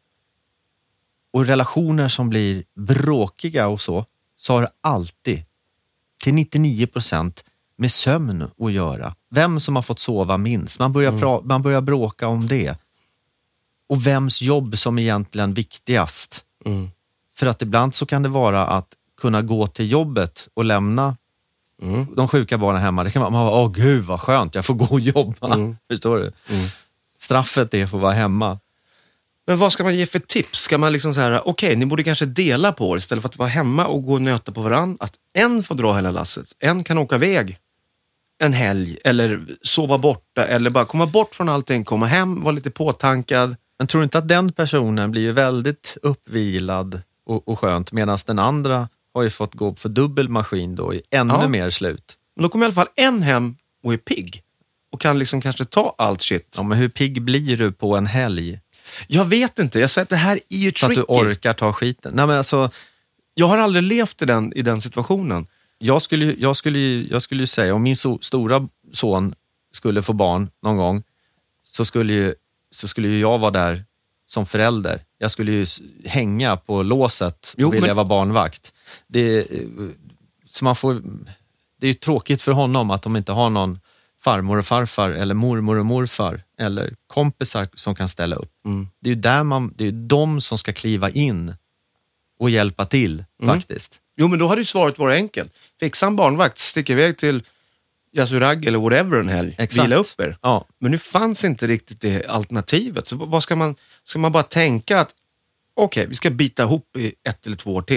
och relationer som blir bråkiga och så, så har det alltid till nittionio procent med sömn att göra. Vem som har fått sova minst. Man börjar, pra, man börjar bråka om det. Och vems jobb som egentligen viktigast. Mm. För att ibland så kan det vara att kunna gå till jobbet och lämna Mm. de sjuka barnen hemma. Det kan vara, man bara, åh gud vad skönt, jag får gå och jobba. Mm. Förstår du? Straffet är att få vara hemma. Men vad ska man ge för tips? Ska man liksom så här, okej, okay, ni borde kanske dela på er istället för att vara hemma och gå och nöta på varandra. Att en får dra hela lasset, en kan åka iväg en helg eller sova borta eller bara komma bort från allting, komma hem, vara lite påtankad. Men tror du inte att den personen blir ju väldigt uppvilad och, och skönt medan den andra har ju fått gå för dubbel maskin då i ännu Ja. mer slut. Men då kommer i alla fall en hem och är pigg och kan liksom kanske ta allt shit. Ja, men hur pigg blir du på en helg? Jag vet inte, jag säger att det här är ju Så att tricky. du orkar ta skiten. Nej, men alltså, Jag har aldrig levt i den, i den situationen. jag, skulle, ju- jag, skulle, ju- jag skulle ju säga, om min so, stora son skulle få barn någon gång så skulle ju, så skulle ju jag vara där som förälder. Jag skulle ju s- hänga på låset och Jo, vilja men- vara barnvakt. Det, så man får, det är ju tråkigt för honom att de inte har någon farmor och farfar eller mormor och morfar eller kompisar som kan ställa upp. Mm. Det är ju där man, det är ju de som ska kliva in och hjälpa till faktiskt. Jo, men då hade ju svaret varit enkelt. Fixa en barnvakt, stick iväg till Yasurag eller whatever en helg. Exakt. Vila upp er. Ja. Men nu fanns inte riktigt det alternativet. Så vad ska man, ska man bara tänka att okej, vi ska bita ihop i ett eller två år till.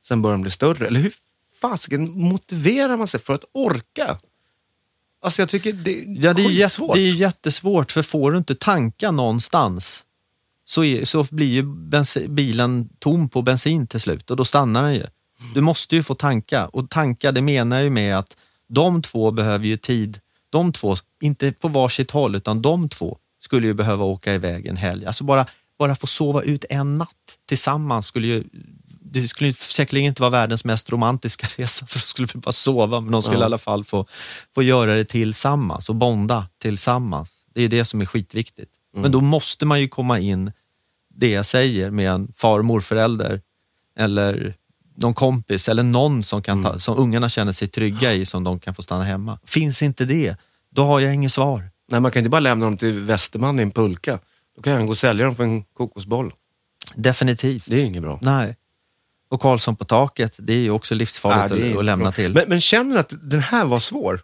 Sen börjar de bli större. Eller hur fasiken motiverar man sig för att orka? Alltså jag tycker det är ja, det är skitsvårt. Det är jättesvårt, för får du inte tanka någonstans så, är, så blir ju bensin, bilen tom på bensin till slut och då stannar den ju. Du måste ju få tanka, och tanka, det menar ju med att de två behöver ju tid. De två, inte på varsitt håll, utan de två skulle ju behöva åka iväg en helg. Alltså bara, bara få sova ut en natt tillsammans skulle ju, det skulle ju säkerligen inte vara världens mest romantiska resa, för de skulle bara sova, men de skulle ja. i alla fall få, få göra det tillsammans och bonda tillsammans. Det är det som är skitviktigt. Mm. Men då måste man ju komma in, det jag säger, med en far- och morförälder eller någon kompis eller någon som, kan ta, mm. som ungarna känner sig trygga i, som de kan få stanna hemma. Finns inte det, då har jag inget svar. Nej, man kan inte bara lämna dem till Västerman i en pulka. Då kan jag gå och sälja dem för en kokosboll. Definitivt. Det är inget bra. Nej. Och Karlsson på taket, det är ju också livsfarligt Nej, att, att lämna bra. till. Men, men känner du att den här var svår?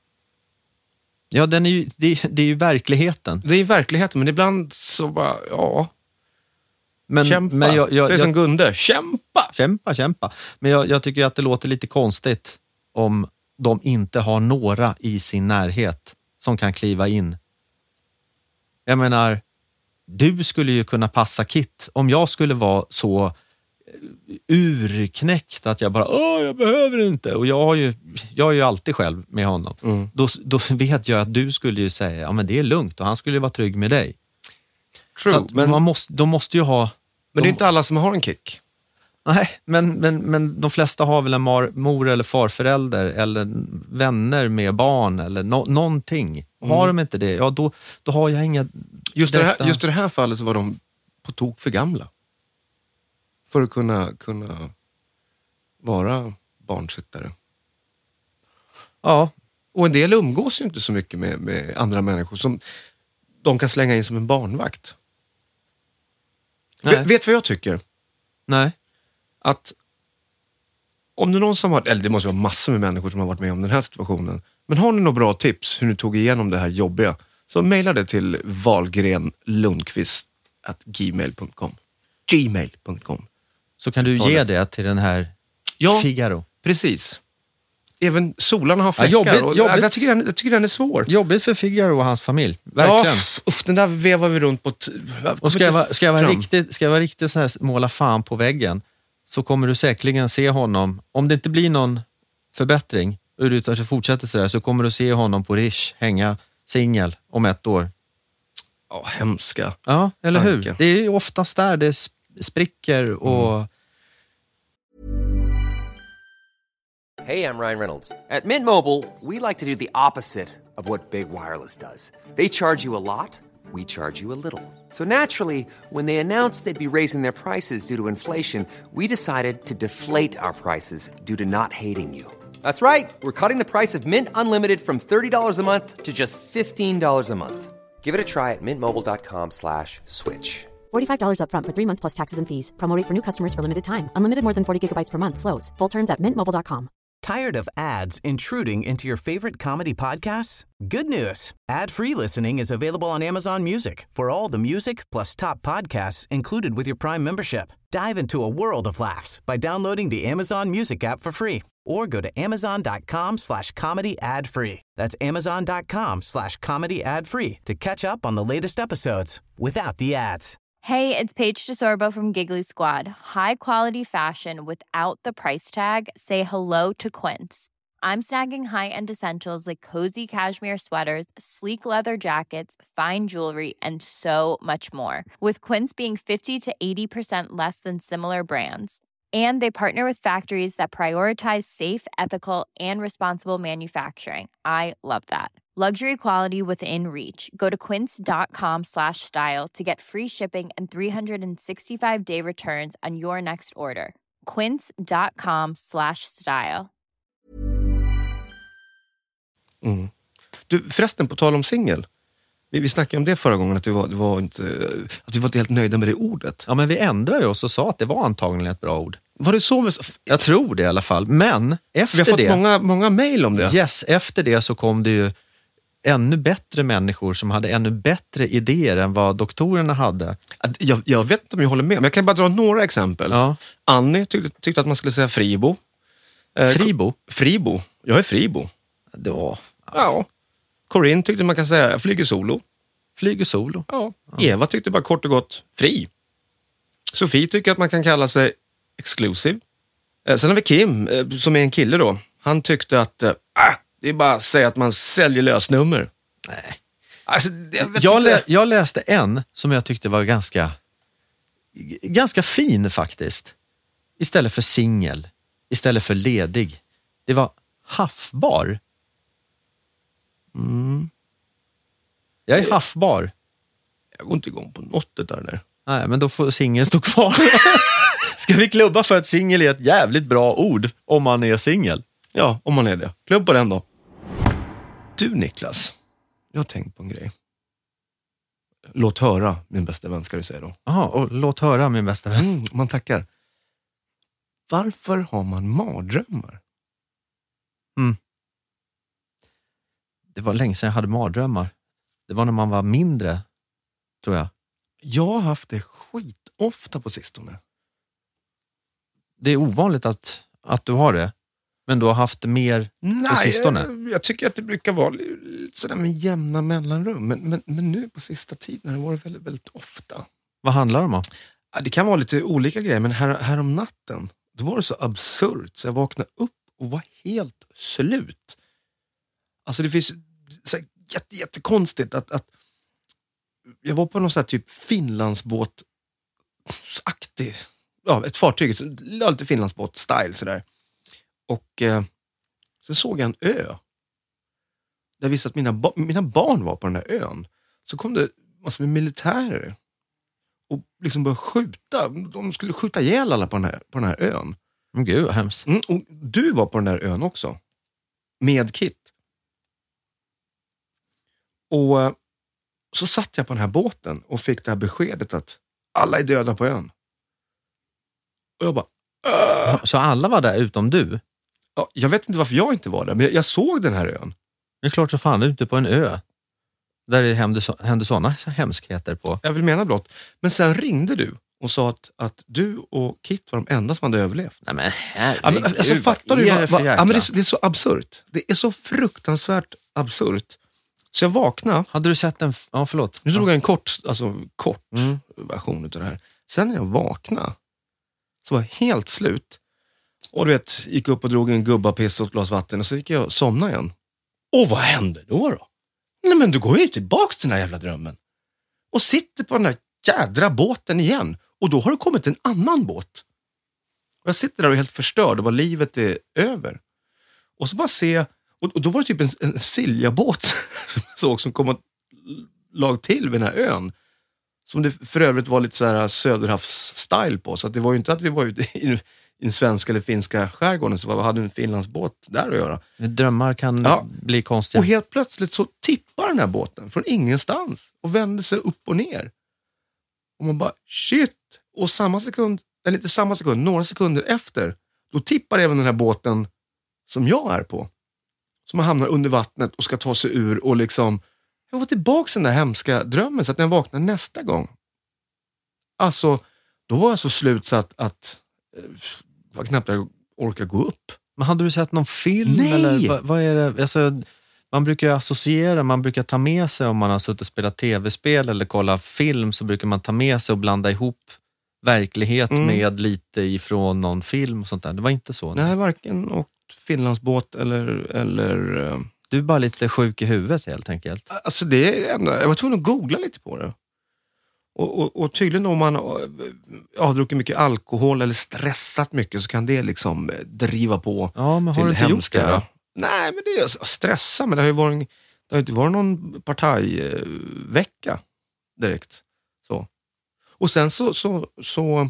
Ja, den är ju, det, det är ju verkligheten. Det är ju verkligheten, men ibland så bara, ja... Men, kämpa, men jag, jag, så är det som Gunde, kämpa! Kämpa, kämpa. Men jag, jag tycker att det låter lite konstigt om de inte har några i sin närhet som kan kliva in. Jag menar, du skulle ju kunna passa Kit. Om jag skulle vara så urknäckt att jag bara, åh, jag behöver inte. Och jag har ju, jag är ju alltid själv med honom. Mm. Då, då vet jag att du skulle ju säga, ja men det är lugnt, och han skulle ju vara trygg med dig. True, så men man måste, de måste ju ha... Men det är inte alla som har en kick. Nej, men, men, men de flesta har väl en mar, mor- eller farförälder eller vänner med barn eller no, någonting. Mm. Har de inte det, ja då, då har jag inga... Just, det här, just i det här fallet så var de på tok för gamla. För att kunna, kunna vara barnsittare. Ja. Och en del umgås ju inte så mycket med, med andra människor som de kan slänga in som en barnvakt. Vet, vet du vad jag tycker? Nej. Att om det är någon som har, eller det måste vara massor med människor som har varit med om den här situationen, men har ni några bra tips hur ni tog igenom det här jobbiga, så mejla det till valgrenlundqvist at gmail punkt com gmail punkt com. Så kan du ge det till den här ja, Figaro. Precis. Även solarna har fläckar. Ja, jobbigt, och jobbigt. Jag, tycker den, jag tycker den är svår. Jobbigt för Figaro och hans familj. Verkligen. Ja, uff, den där vevar vi runt på... T- och ska jag, vara, ska jag vara riktigt, ska jag vara riktigt så här, måla fan på väggen, så kommer du säkerligen se honom. Om det inte blir någon förbättring utan att fortsätter så där, så kommer du se honom på Rish hänga singel om ett år. Ja, hemska. Ja, eller tanke. hur? Det är ju oftast där det spricker och... Mm. Hey, I'm Ryan Reynolds. At Mint Mobile, we like to do the opposite of what Big Wireless does. They charge you a lot, we charge you a little. So naturally, when they announced they'd be raising their prices due to inflation, we decided to deflate our prices due to not hating you. That's right. We're cutting the price of Mint Unlimited from thirty dollars a month to just fifteen dollars a month. Give it a try at mintmobile.com slash switch. forty-five dollars up front for three months plus taxes and fees. Promo rate for new customers for limited time. Unlimited more than forty gigabytes per month slows. Full terms at mint mobile dot com. Tired of ads intruding into your favorite comedy podcasts? Good news. Ad-free listening is available on Amazon Music for all the music plus top podcasts included with your Prime membership. Dive into a world of laughs by downloading the Amazon Music app for free or go to amazon.com slash comedy ad free. That's amazon.com slash comedy ad free to catch up on the latest episodes without the ads. Hey, it's Paige DeSorbo from Giggly Squad. High quality fashion without the price tag. Say hello to Quince. I'm snagging high-end essentials like cozy cashmere sweaters, sleek leather jackets, fine jewelry, and so much more. With Quince being fifty to eighty percent less than similar brands. And they partner with factories that prioritize safe, ethical, and responsible manufacturing. I love that. Luxury quality within reach. Go to quince.com slash style to get free shipping and three sixty-five day returns on your next order. Quince.com slash style. Mm. Du, förresten, på tal om singel. Vi, vi snackade om det förra gången, att vi var, det var inte, att vi var inte helt nöjda med det ordet. Ja, men vi ändrade ju oss och sa att det var antagligen ett bra ord. Var det så? Med... Jag tror det i alla fall. Men efter det... Vi har fått det, många, många mejl om det. Yes, efter det så kom det ju ännu bättre människor som hade ännu bättre idéer än vad doktorerna hade. Jag, jag vet inte om jag håller med, men jag kan bara dra några exempel. Ja. Annie tyckte, tyckte att man skulle säga Fribo. Eh, Fribo? Fribo. Jag är Fribo. Det var... Ja. Corinne tyckte man kan säga jag flyger solo. Flyger solo. Ja. Eva tyckte bara kort och gott fri. Sofie tycker att man kan kalla sig exclusive. Eh, sen har vi Kim, eh, som är en kille då. Han tyckte att eh, det är bara att säga att man säljer lösnummer. Nej. Alltså, jag, vet Jag, inte. lä- jag läste en som jag tyckte var ganska ganska fin faktiskt. Istället för singel. Istället för ledig. Det var haffbar. Mm. Jag är haffbar. Jag går inte igång på något det där. Nej, men då får singeln stå kvar. Ska vi klubba för att singel är ett jävligt bra ord om man är singel? Ja, om man är det. Klubb på den då. Du Niklas, jag har tänkt på en grej. Låt höra, min bästa vän ska du säga då. Jaha, och låt höra min bästa vän. Mm, man tackar. Varför har man mardrömmar? Det var länge sedan jag hade mardrömmar. Det var när man var mindre, tror jag. Jag har haft det skitofta på sistone. Det är ovanligt att, att du har det. Men du har haft det mer på sistone. Jag, jag tycker att det brukar vara lite sådär med jämna mellanrum. Men, men, men nu på sista tiden har det varit väldigt, väldigt ofta. Vad handlar det om? Ja, det kan vara lite olika grejer, men här, här om natten, då var det så absurt så jag vaknade upp och var helt slut. Alltså det finns så här, jätte, jättekonstigt att, att jag var på någon sån här typ Finlandsbåt-aktig, ja, ett fartyg, lite Finlandsbåt-style sådär. Och eh, så såg jag en ö. Där visade att mina, ba- mina barn var på den här ön. Så kom det massor med militärer och liksom började skjuta. De skulle skjuta ihjäl alla på den här, på den här ön. Men gud, vad hemskt. Mm, och du var på den där ön också. Med Kit. Och eh, så satt jag på den här båten och fick det här beskedet att alla är döda på ön. Och jag bara... Åh! Så alla var där utom du? Ja, jag vet inte varför jag inte var där, men jag, jag såg den här ön. Det är klart så fan, du är ute på en ö. Där det hände, så, hände sådana hemskheter på. Jag vill mena blott. Men sen ringde du och sa att, att du och Kit var de enda som hade överlevt. Nej men Ja, men, alltså, fattar du? är Vad, det för vad, ja, jäkla? men det, är, så- det är så absurt. Det är så fruktansvärt absurt. Så jag vaknade. Hade du sett en... Ja, förlåt. Nu drog jag en kort, alltså, kort Mm. version av det här. Sen när jag vaknade så var jag helt slut. Och du vet, gick upp och drog en gubbapiss och ett glas vatten och så gick jag och somnade igen. Och vad hände då då? Nej men du går ju tillbaka till den här jävla drömmen. Och sitter på den här jädra båten igen. Och då har det kommit en annan båt. Och jag sitter där och är helt förstörd och vad livet är över. Och så bara se, och, och då var det typ en, en Silja-båt som jag såg som kom och lag till vid den här ön. Som det för övrigt var lite så här söderhavs-style på. Så att det var ju inte att vi var ute i, i den svenska eller finska skärgården så vi hade en Finlandsbåt där att göra. Drömmar kan Ja. bli konstiga. Och helt plötsligt så tippar den här båten från ingenstans och vänder sig upp och ner. Och man bara, shit! Och samma sekund, eller inte samma sekund, några sekunder efter, då tippar även den här båten som jag är på. Som hamnar under vattnet och ska ta sig ur och liksom, jag var tillbaka i den där hemska drömmen så att när jag vaknar nästa gång. Alltså, då var jag så slut så att, att eh, var knappt jag orkar gå upp. Men hade du sett någon film? Nej! Eller vad, vad är det? Alltså, man brukar ju associera, man brukar ta med sig om man har suttit och spelat tv-spel eller kollat film så brukar man ta med sig och blanda ihop verklighet Mm. med lite ifrån någon film och sånt där. Det var inte så. Nej, varken åkt Finlandsbåt eller... eller eh, Du är bara lite sjuk i huvudet helt enkelt. Alltså det är ändå, jag var tvungen att googla lite på det. Och, och, och tydligen om man har ja, druckit mycket alkohol eller stressat mycket så kan det liksom eh, driva på Ja, men har till du inte gjort hemska... det då? Nej, men det är alltså, stressa, men det har ju varit, det har inte varit någon partajvecka direkt. Så. Och sen så, så, så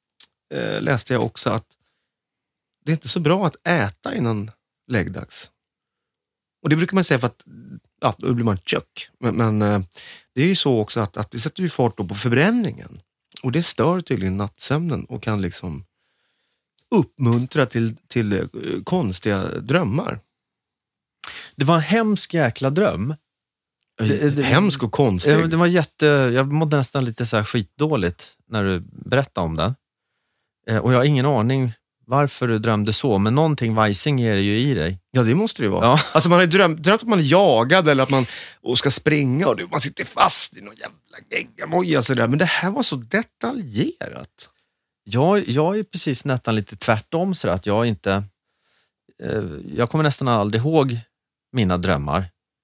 eh, läste jag också att det är inte så bra att äta innan läggdags. Och det brukar man säga för att ja, då blir man tjock. Men, men eh, det är ju så också att, att det sätter ju fart då på förbränningen. Och det stör tydligen nattsömnen och kan liksom uppmuntra till, till eh, konstiga drömmar. Det var en hemsk jäkla dröm. Det, det, hemskt och konstigt. Det, det var jätte, jag mådde nästan lite så här skitdåligt när du berättade om den. Eh, och jag har ingen aning varför du drömde så, men någonting vajsing är det ju i dig. Ja, det måste det ju vara. Ja. Alltså man har drömt, drömt att man är jagad eller att man och ska springa och man sitter fast i någon jävla geggamoja sådär. Men det här var så detaljerat. Jag, jag är precis nästan lite tvärtom så att jag inte... Eh, jag kommer nästan aldrig ihåg mina drömmar.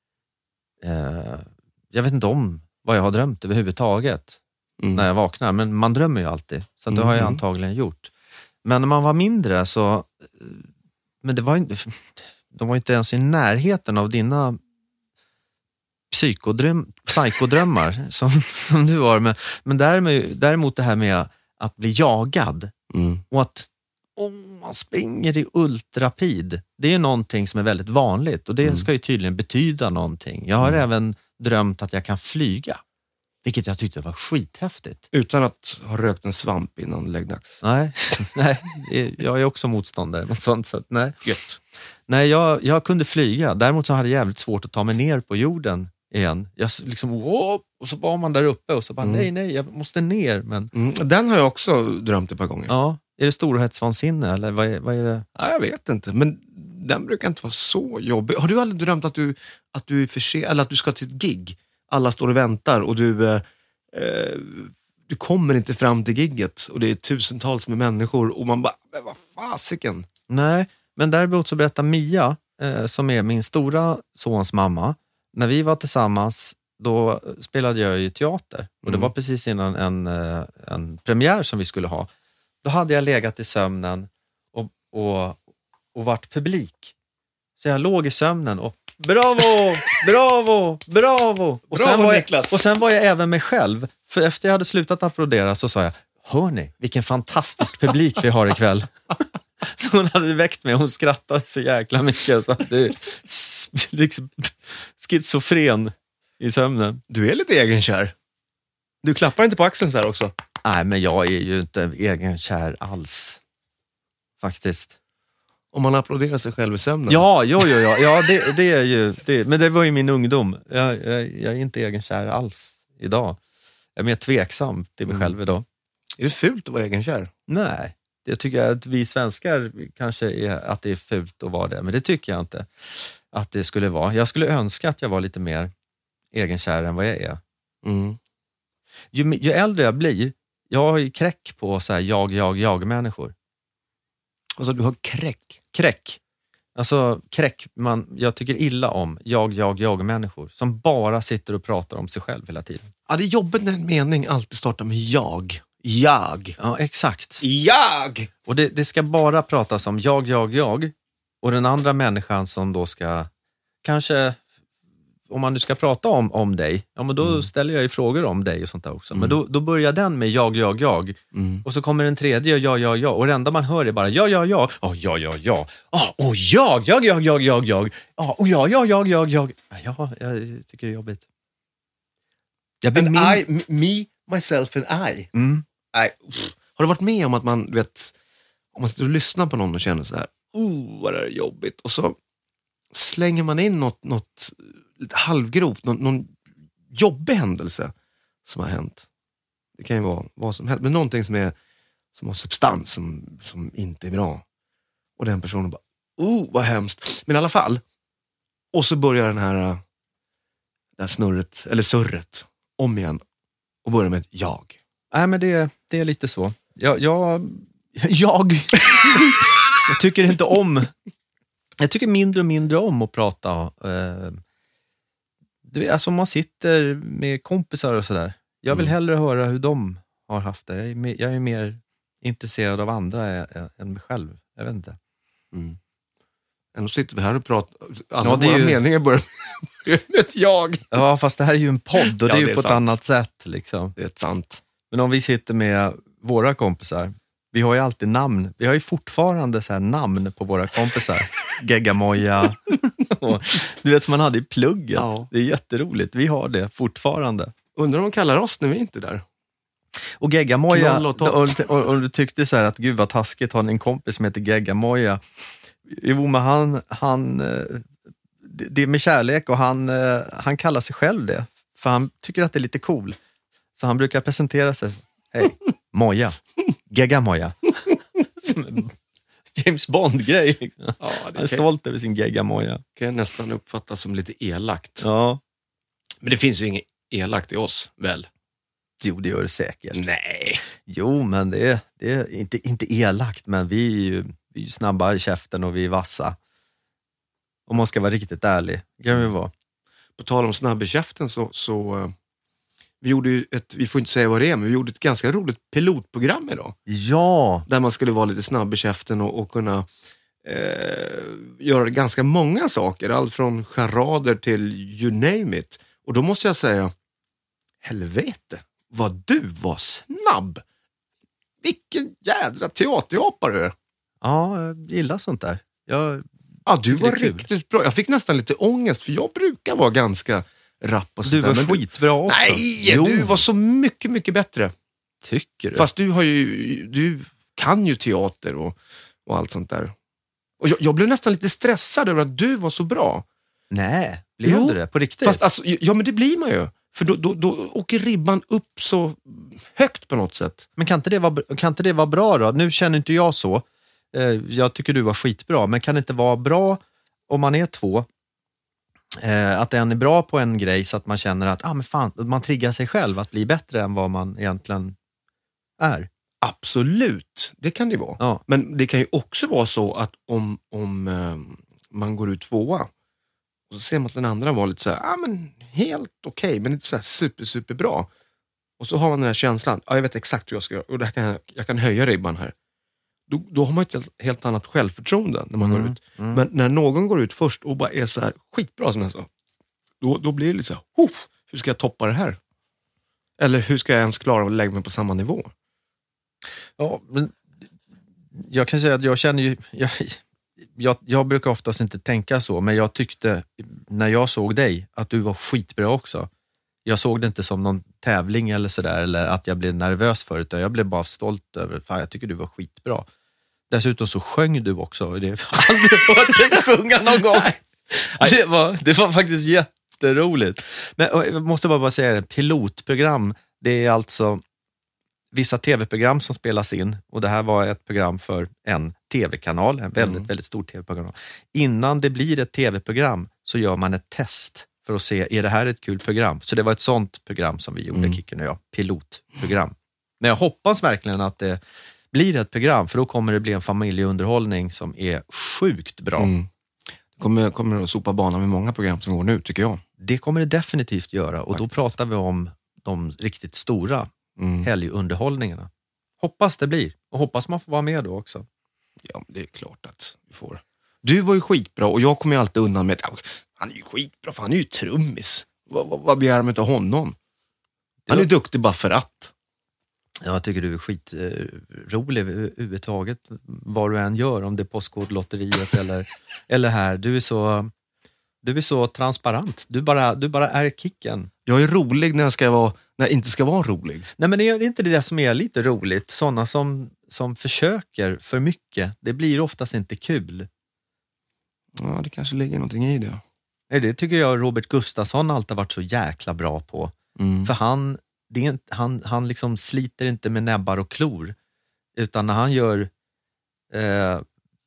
Eh, jag vet inte om vad jag har drömt överhuvudtaget Mm. när jag vaknar. Men man drömmer ju alltid. Så att det har jag Mm. antagligen gjort. Men när man var mindre så... Men det var inte... De var inte ens i närheten av dina psykodröm, psykodrömmar som, som du har. Men, men däremot, däremot det här med att bli jagad Mm. och att oh, man springer i ultrapid. Det är någonting som är väldigt vanligt och det Mm. ska ju tydligen betyda någonting. Jag har Mm. även drömt att jag kan flyga, vilket jag tyckte var skithäftigt. Utan att ha rökt en svamp innan läggdags. Nej, nej, jag är också motståndare med sånt, så att nej. Gött. Nej, jag, jag kunde flyga. Däremot så hade jag jävligt svårt att ta mig ner på jorden igen. Jag liksom, oh, och så var man där uppe och så bara, Mm. nej, nej, jag måste ner. Men Mm. Den har jag också drömt ett par gånger. ja, är det storhetsvansinne eller vad är, vad är det? Ja, jag vet inte, men den brukar inte vara så jobbig. Har du aldrig drömt att du, att du är för sen, eller att du ska till ett gig? Alla står och väntar och du, eh, eh, du kommer inte fram till gigget och det är tusentals med människor och man bara, men vad fasiken? Nej, men däremot så berättar Mia, eh, som är min stora sons mamma, när vi var tillsammans, då spelade jag i teater. Och det Mm. var precis innan en, eh, en premiär som vi skulle ha. Då hade jag legat i sömnen och, och, och varit publik. Så jag låg i sömnen och bravo, bravo, bravo. Och, Bravo, sen var jag, Niklas. och sen var jag även mig själv. För efter jag hade slutat applådera så sa jag, hör ni, vilken fantastisk publik vi har ikväll. Så hon hade väckt mig och hon skrattade så jäkla mycket. Så att det är liksom schizofren i sömnen. Du är lite egenkär. Du klappar inte på axeln så här också. Nej, men jag är ju inte egenkär alls. Faktiskt. Om man applåderar sig själv i sömnen. Ja, jo, jo, ja, ja det, det är ju, det, men det var ju min ungdom. Jag, jag, jag är inte egenkär alls idag. Jag är mer tveksam till mig själv idag. Är det fult att vara egenkär? Nej, det tycker jag att vi svenskar kanske är att det är fult att vara det. Men det tycker jag inte att det skulle vara. Jag skulle önska att jag var lite mer egenkär än vad jag är. Mm. Ju, ju äldre jag blir, jag har ju kräck på så här jag, jag, jag människor. Alltså du har kräck. Kräck. Alltså kräck, man, jag tycker illa om jag, jag, jag människor som bara sitter och pratar om sig själv hela tiden. Ja, det är jobbigt när en mening alltid startar med jag. Jag. Ja, exakt. Jag! Och det, det ska bara pratas om jag, jag, jag. Och den andra människan som då ska, kanske, om man nu ska prata om, om dig, ja men då mm. ställer jag ju frågor om dig och sånt där också. Mm. Men då, då börjar den med jag, jag, jag. Mm. Och så kommer den tredje och ja, ja, ja. Och det enda man hör är bara ja, ja, ja. Oh, ja, ja, ja. Oh, och jag, jag, jag, jag, jag, jag. Oh, och ja, ja, jag, jag, jag. Ja, jag tycker det är jobbigt. Jag blir min... I, me, myself and I. Mm. I har du varit med om att man, du vet, om man sitter och lyssnar på någon och känner så här, oh, vad det är jobbigt. Och så slänger man in något, något lite halvgrovt, någon, någon jobbig händelse som har hänt. Det kan ju vara vad som helst, men någonting som är som har substans, som, som inte är bra. Och den personen bara, oh, vad hemskt. Men i alla fall, och så börjar den här, det här snurret, eller surret, om igen. Och börjar med ett jag. Nej, men det, det är lite så. Jag, jag, jag, jag tycker inte om, jag tycker mindre och mindre om att prata. Eh, det, alltså om man sitter med kompisar och sådär. Jag vill mm. hellre höra hur de har haft det. Jag är mer, jag är mer intresserad av andra än, än mig själv. Jag vet inte. Mm. Ändå sitter vi här och pratar, alla ja, våra ju... meningar börjar med ett jag. Ja, fast det här är ju en podd och ja, det är ju det är på sant. Ett annat sätt. Liksom. Det är ett sant. Men om vi sitter med våra kompisar, vi har ju alltid namn. Vi har ju fortfarande så här namn på våra kompisar. Geggamoja. Du vet som man hade i plugget. Ja. Det är jätteroligt. Vi har det fortfarande. Undrar om de kallar oss när vi inte är där. Och Geggamoja, och, och, och, och du tyckte så här att gud vad taskigt har en kompis som heter Geggamoja. Jo, men han, han det, det är med kärlek och han, eh, han kallar sig själv det. För han tycker att det är lite cool. Så han brukar presentera sig. Hej, Moja. Gegga Moja. Som en James Bond-grej. Liksom. Ja, han är stolt över sin Gegga Moja. Kan jag nästan uppfatta som lite elakt. Ja. Men det finns ju inget elakt i oss, väl? Jo, det gör det säkert. Nej. Jo, men det är, det är inte, inte elakt, men vi är, ju, vi är ju snabba i käften och vi är vassa. Om man ska vara riktigt ärlig. Kan vi vara. På tal om snabb i käften så... så uh, vi gjorde ju ett, vi får inte säga vad det är, men vi gjorde ett ganska roligt pilotprogram idag. Ja. Där man skulle vara lite snabb i käften och, och kunna eh, göra ganska många saker. Allt från charader till you name it. Och då måste jag säga, helvete, vad du var snabb. Vilken jädra teaterapare du är. Ja, jag gillar sånt där. Jag ja, du var kul. Riktigt bra. Jag fick nästan lite ångest, för jag brukar vara ganska rapp och sånt. Du var där, skitbra du, också. Nej, jo. du var så mycket, mycket bättre. Tycker du? Fast du har ju, du kan ju teater och, och allt sånt där. Och jag, jag blev nästan lite stressad över att du var så bra. Nej, blev du det på riktigt? Fast alltså, ja, men det blir man ju. För då, då, då åker ribban upp så högt på något sätt. Men kan inte det vara, kan inte det vara bra då? Nu känner inte jag så. Eh, jag tycker du var skitbra. Men kan det inte vara bra om man är två? Eh, att en är bra på en grej så att man känner att ah, men fan, man triggar sig själv att bli bättre än vad man egentligen är. Absolut, det kan det vara. Ja. Men det kan ju också vara så att om, om eh, man går ut tvåa och så ser man att den andra var lite så här, ah, men helt okej, okay, men inte så här super, super bra. Och så har man den här känslan, ja, jag vet exakt hur jag ska göra och det här kan jag, jag kan höja ribban här. Då, då har man ett helt, helt annat självförtroende när man Mm, går ut. mm. Men när någon går ut först och bara är så här skitbra som jag sa, då, då blir det lite så här, Hoff, hur ska jag toppa det här? Eller hur ska jag ens klara att lägga mig på samma nivå? Ja, men jag kan säga att jag känner ju jag, jag, jag brukar oftast inte tänka så, men jag tyckte när jag såg dig att du var skitbra också. Jag såg det inte som någon tävling eller sådär, eller att jag blev nervös för det, utan jag blev bara stolt över, fan jag tycker du var skitbra. Dessutom så sjöng du också, och det har aldrig hört dig sjunga någon gång. Det var, det var faktiskt jätteroligt. Men jag måste bara, bara säga det, pilotprogram, det är alltså vissa tv-program som spelas in, och det här var ett program för en tv-kanal, en väldigt, mm. väldigt stor tv-program. Innan det blir ett tv-program så gör man ett test för att se, är det här ett kul program? Så det var ett sånt program som vi gjorde, mm. Kicken och jag, pilotprogram. Men jag hoppas verkligen att det blir ett program, för då kommer det bli en familjeunderhållning som är sjukt bra. Mm. Det kommer, kommer att sopa banan med många program som går nu, tycker jag. Det kommer det definitivt göra, och Faktiskt. Då pratar vi om de riktigt stora mm. helgunderhållningarna. Hoppas det blir, och hoppas man får vara med då också. Ja, det är klart att vi får. Du var ju skitbra, och jag kommer ju alltid undan med att han är ju skitbra, för han är ju trummis. Vad, vad, vad begär man av honom? Han är ju duktig bara för att. Ja, jag tycker du är skitrolig överhuvudtaget, vad du än gör, om det är Postkodlotteriet eller, eller här. Du är så, du är så transparent. Du bara, du bara är Kicken. Jag är rolig när jag, ska vara, när jag inte ska vara rolig. Nej, men det är inte det som är lite roligt. Sådana som, som försöker för mycket, det blir oftast inte kul. Ja, det kanske ligger någonting i det. Nej, det tycker jag Robert Gustafsson alltid varit så jäkla bra på. Mm. För han, det är, han, han liksom sliter inte med näbbar och klor. Utan när han gör, eh,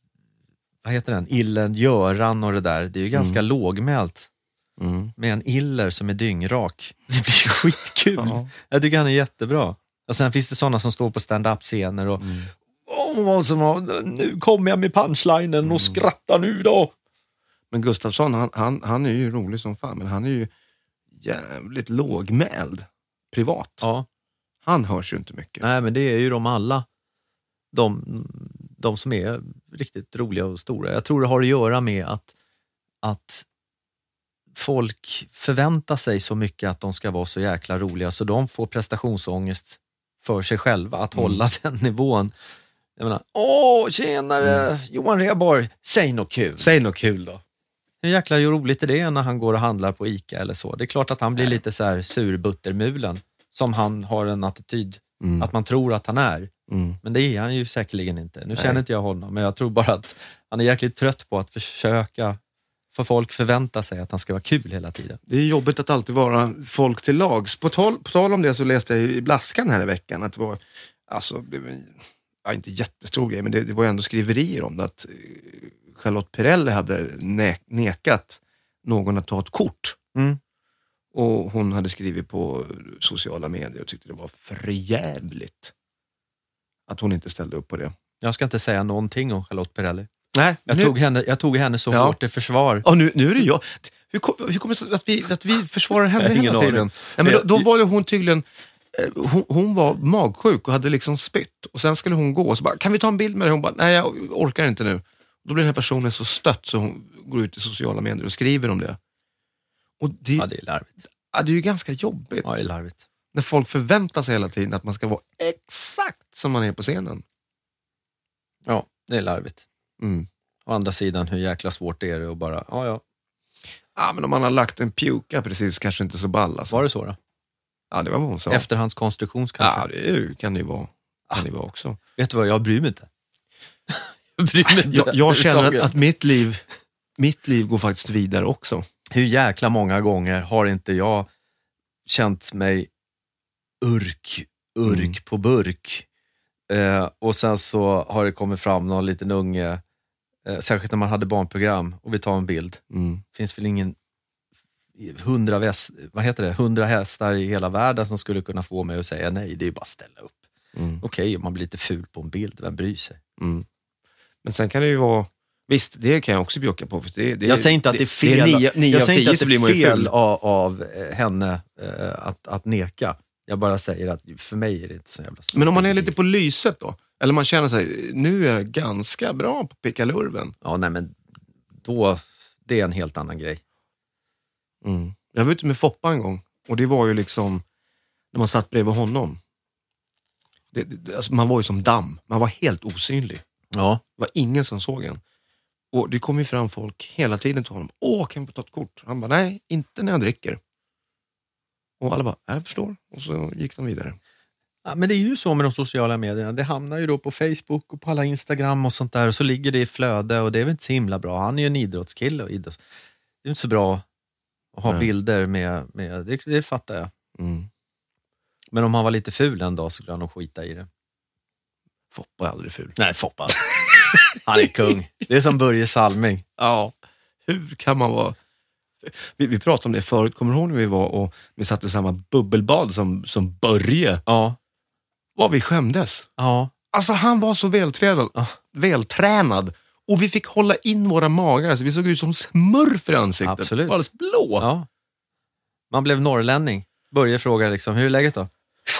vad heter den? Illen, Göran och det där. Det är ju ganska mm. lågmält. Mm. Med en iller som är dyngrak. Det blir skitkul. Ja. Jag tycker han är jättebra. Och sen finns det sådana som står på stand-up-scener och mm. Åh, som, nu kommer jag med punchlinen mm. och skrattar nu då. Men Gustafsson, han, han, han är ju rolig som fan, men han är ju jävligt lågmäld privat. Ja. Han hörs ju inte mycket. Nej, men det är ju de alla. De, de som är riktigt roliga och stora. Jag tror det har att göra med att, att folk förväntar sig så mycket att de ska vara så jäkla roliga, så de får prestationsångest för sig själva att mm. hålla den nivån. Jag menar, åh tjenare mm. Johan Rheborg, säg något kul. Säg något kul då. Hur jäkla roligt är det när han går och handlar på Ica eller så? Det är klart att han blir lite så här surbuttermulen, som han har en attityd mm. att man tror att han är. Mm. Men det är han ju säkerligen inte. Nu Nej. känner inte jag honom, men jag tror bara att han är jäkligt trött på att försöka För folk förväntar sig att han ska vara kul hela tiden. Det är jobbigt att alltid vara folk till lags. På tal, på tal om det så läste jag i Blaskan här i veckan att det var, alltså, det var ja, inte jättestor grej, men det, det var ändå skriverier om det, att Charlotte Perrelli hade ne- nekat någon att ta ett kort. Mm. Och hon hade skrivit på sociala medier och tyckte det var förjävligt att hon inte ställde upp på det. Jag ska inte säga någonting om Charlotte Perrelli. Nej, Jag, nu... tog, henne, jag tog henne så ja. hårt i försvar. Ja, nu, nu är det jag. Hur, kom, hur kommer det att vi, att vi försvarar henne Ingen hela tiden? Nej, men då, då var det hon tydligen... Hon, hon var magsjuk och hade liksom spytt. Och sen skulle hon gå och så bara, kan vi ta en bild med det? Hon bara, nej jag orkar inte nu. Då blir den här personen så stött så hon går ut i sociala medier och skriver om det. Och det, Ja, det är larvigt. ja, det är ju ganska jobbigt. Ja, det är larvigt. När folk förväntar sig hela tiden att man ska vara exakt som man är på scenen. Ja, det är larvigt. Mm. Å andra sidan, hur jäkla svårt är det att bara, ja ja. Ja, men om man har lagt en pjuka precis, kanske inte så ball alltså. Var det så då? Ja, det var vad hon sa. Efterhandskonstruktion kanske? Ja, det är, ju- kan det ju vara. Kan det vara också. Vet du vad, jag bryr mig inte. jag bryr mig inte. Jag, jag känner att, överhuvudtaget. att mitt liv mitt liv går faktiskt vidare också. Hur jäkla många gånger har inte jag känt mig urk, urk Mm. på burk. Eh, och sen så har det kommit fram någon liten unge, eh, särskilt när man hade barnprogram och vi tar en bild. Mm. Finns väl ingen hundra, väst, vad heter det, hundra hästar i hela världen som skulle kunna få mig att säga nej, det är bara att ställa upp. Mm. Okej, om man blir lite ful på en bild, vem bryr sig? Mm. Men sen kan det ju vara, visst, det kan jag också bjocka på. För det, det, Jag säger inte att det är fel, Det är nio, nio jag av säger tio inte så att det blir man är ju fel ful. av, av eh, henne eh, att, att neka. Jag bara säger att för mig är det inte så jävla stort. Men om man är lite på lyset då? Eller man känner sig, nu är jag ganska bra på pickalurven. Ja, nej men då, det är en helt annan grej. Mm. Jag var ute med Foppa en gång. Och det var ju liksom, när man satt bredvid honom. Det, det, alltså man var ju som damm. Man var helt osynlig. Ja. Det var ingen som såg en. Och det kom ju fram folk hela tiden till honom. Åh, kan vi ta ett kort? Han bara, nej, inte när jag dricker. Och alla bara, jag förstår. Och så gick de vidare. Ja, men det är ju så med de sociala medierna. Det hamnar ju då på Facebook och på alla Instagram och sånt där. Och så ligger det i flöde och det är väl inte så himla bra. Han är ju en idrottskille och idrotts... det är inte så bra att ha Nej. bilder med... med det, det fattar jag. Mm. Men om han var lite ful en dag så skulle han nog skita i det. Foppa är aldrig ful. Nej, Foppa. Han är kung. Det är som Börje Salming. Ja, hur kan man vara... Vi, vi pratade om det förut, kommer du ihåg när vi var och vi satt i samma bubbelbad som, som Börje? Ja. Vad vi skämdes. Ja. Alltså han var så vältränad, Ja. vältränad. Och vi fick hålla in våra magar, så vi såg ut som smurf i ansiktet. Absolut. Alldeles blå. Ja. Man blev norrlänning. Börje frågar liksom, hur är läget då?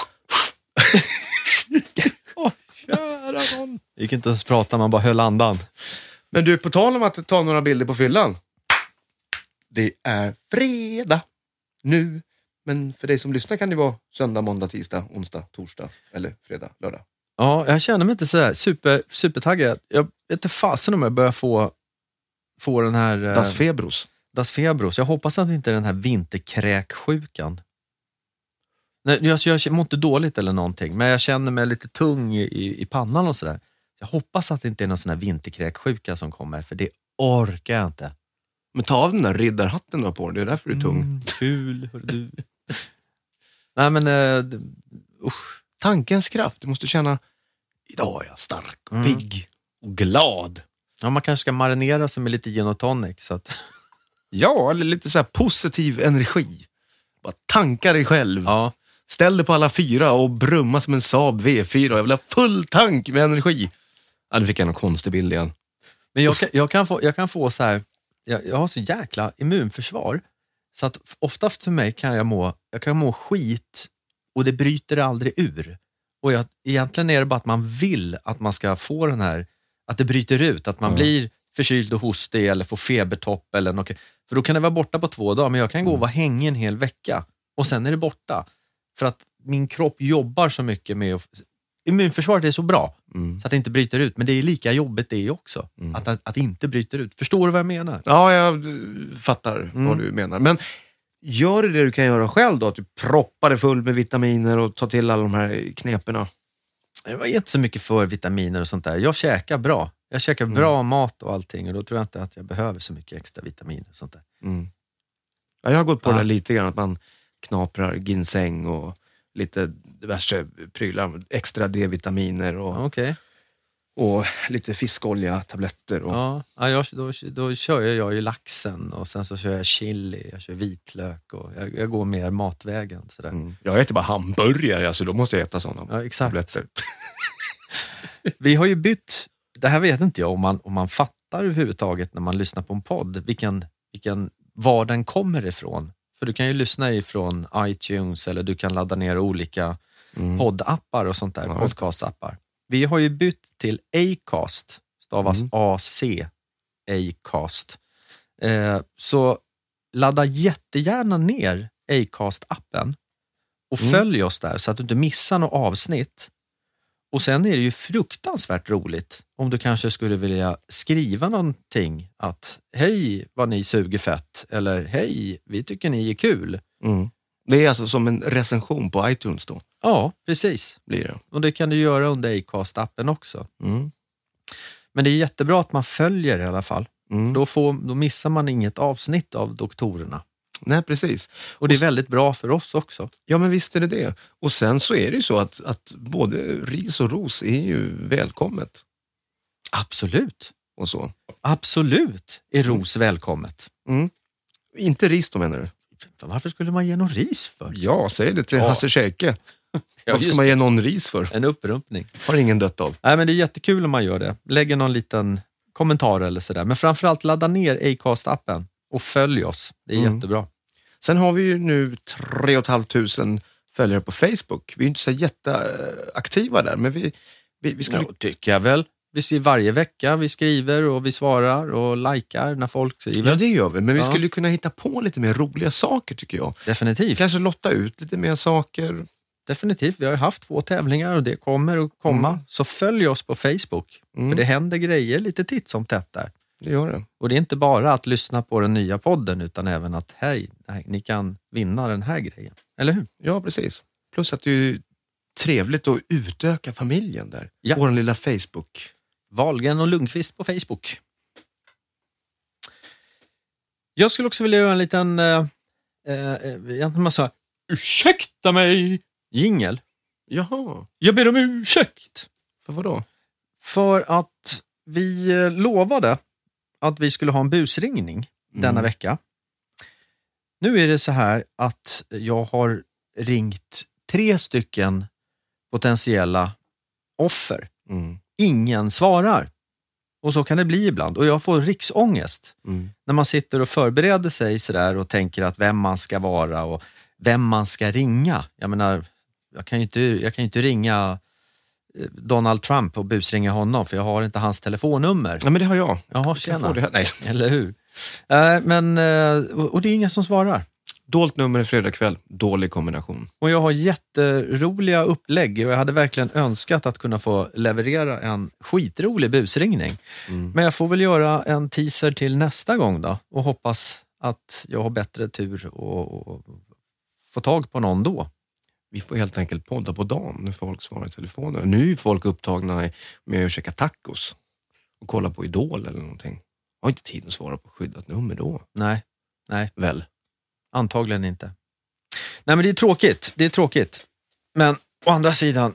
Åh, kära någon. Det gick inte att prata, man bara höll andan. Men du, på tal om att ta några bilder på fyllan. Det är fredag nu. Men för dig som lyssnar kan det vara söndag, måndag, tisdag, onsdag, torsdag eller fredag, lördag. Ja, jag känner mig inte så här super, supertaggad. Jag vet inte fasen om jag börjar få, få den här... eh, Das Febros. Das Febros. Jag hoppas att det inte är den här vinterkräksjukan. Nej, jag, jag mår inte dåligt eller någonting, men jag känner mig lite tung i, i pannan och sådär. Jag hoppas att det inte är någon sån här vinterkräksjuka som kommer, för det orkar jag inte. Men ta av den där riddarhatten du har på dig, det är därför du är tung. Mm, kul, hör du. Nej men, uh, usch. Tankens kraft, du måste känna, idag är jag stark och Mm. pigg och glad. Ja, man kanske ska marinera sig med lite gin och tonic så att... Ja, eller lite så här positiv energi. Bara tanka dig själv. Ja. Ställ dig på alla fyra och brumma som en Saab V fyra. Jag vill ha full tank med energi. Ja, nu fick jag en konstig bild igen. Men jag kan, jag kan få, jag kan få så här, jag, jag har så jäkla immunförsvar så att ofta för mig kan jag må, jag kan må skit och det bryter aldrig ur. Och jag, egentligen är det bara att man vill att man ska få den här, att det bryter ut, att man Ja. blir förkyld och hostig eller får febertopp eller något. För då kan det vara borta på två dagar, men jag kan gå och vara hängig en hel vecka och sen är det borta. För att min kropp jobbar så mycket med att, immunförsvaret är så bra Mm. så att det inte bryter ut, men det är lika jobbigt det också Mm. att, att, att inte bryter ut. Förstår du vad jag menar? Ja, jag eh, fattar Mm. vad du menar. Men gör det du kan göra själv då? Att du proppar det full med vitaminer och tar till alla de här kneperna. Jag var inte så mycket för vitaminer och sånt där. Jag käkar bra. Jag käkar Mm. bra mat och allting och då tror jag inte att jag behöver så mycket extra vitaminer och sånt där. Mm. Ja, jag har gått på Ja. det där lite grann, att man knaprar ginseng och lite diverse prylar, extra D-vitaminer och, Okej. och lite fiskolja, tabletter och... Ja, ja jag, då, då kör jag, jag ju laxen och sen så kör jag chili, jag kör vitlök och jag, jag går mer matvägen. Sådär. Mm. Jag äter bara hamburgare, alltså då måste jag äta sådana Ja, exakt. tabletter. Vi har ju bytt, det här vet inte jag om man, om man fattar överhuvudtaget när man lyssnar på en podd, vilken, vilken, var den kommer ifrån. För du kan ju lyssna ifrån iTunes eller du kan ladda ner olika Mm. poddappar och sånt där, Ja. podcastappar. Vi har ju bytt till Acast, stavas Mm. A C, Acast. Eh, så ladda jättegärna ner Acast-appen och Mm. följ oss där så att du inte missar något avsnitt. Och sen är det ju fruktansvärt roligt om du kanske skulle vilja skriva någonting att hej vad ni suger fett eller hej vi tycker ni är kul. Mm. Det är alltså som en recension på iTunes då, Ja, precis. blir det. Och det kan du göra under Acast-appen också. Mm. Men det är jättebra att man följer i alla fall. Mm. Då, får, då missar man inget avsnitt av doktorerna. Nej, precis. Och det är väldigt bra för oss också. Ja, men visst är det det. Och sen så är det ju så att, att både ris och ros är ju välkommet Absolut. och så. Absolut är ros välkommet. Mm. Inte ris då, menar du? Varför skulle man ge någon ris för? Ja, säg det till Ja. Hasse Scheike. Vad ska just man ge någon ris för? En upprumpning. Har ingen dött av. Nej, men det är jättekul om man gör det. Lägger någon liten kommentar eller sådär. Men framförallt ladda ner Acast-appen och följ oss. Det är Mm. jättebra. Sen har vi ju nu tre och ett halvt tusen följare på Facebook. Vi är inte så jätteaktiva där, men vi, vi, vi skulle... Ja, tycker jag väl. Vi skriver varje vecka, vi skriver och vi svarar och likar när folk skriver. Ja, det gör vi. Men vi Ja. skulle kunna hitta på lite mer roliga saker, tycker jag. Definitivt. Kanske lotta ut lite mer saker. Definitivt. Vi har ju haft två tävlingar och det kommer att komma. Mm. Så följ oss på Facebook. Mm. För det händer grejer lite titt som tätt där. Det gör det. Och det är inte bara att lyssna på den nya podden utan även att hej, ni kan vinna den här grejen. Eller hur? Ja, precis. Plus att det är trevligt att utöka familjen där. Ja. Vår lilla Facebook. Wahlgren och Lundqvist på Facebook. Jag skulle också vilja göra en liten eh, eh, egentligen massa ursäkta mig jingel. Jaha, Jag ber om ursäkt. för vad då? För att vi eh, lovade att vi skulle ha en busringning denna Mm. vecka. Nu är det så här att jag har ringt tre stycken potentiella offer. Mm. Ingen svarar. Och så kan det bli ibland. Och jag får riksångest. Mm. När man sitter och förbereder sig sådär och tänker att vem man ska vara och vem man ska ringa. Jag menar, jag kan ju inte, jag kan ju inte ringa Donald Trump och busringa honom för jag har inte hans telefonnummer. Ja, men det har jag. Jaha, Jag tjena. får det. Nej. Eller hur? Äh, men, eh, och och det är inga som svarar. Dolt nummer i fredag kväll. Dålig kombination. Och jag har jätteroliga upplägg och jag hade verkligen önskat att kunna få leverera en skitrolig busringning. Mm. Men jag får väl göra en teaser till nästa gång då och hoppas att jag har bättre tur och, och få tag på någon då. Vi får helt enkelt podda på dagen när folk svarar i telefonen. Nu är ju folk upptagna med att käka tacos och kolla på Idol eller någonting. Jag har inte tid att svara på skyddat nummer då. Nej, nej, Väl? antagligen inte. Nej, men det är tråkigt. Det är tråkigt. Men å andra sidan,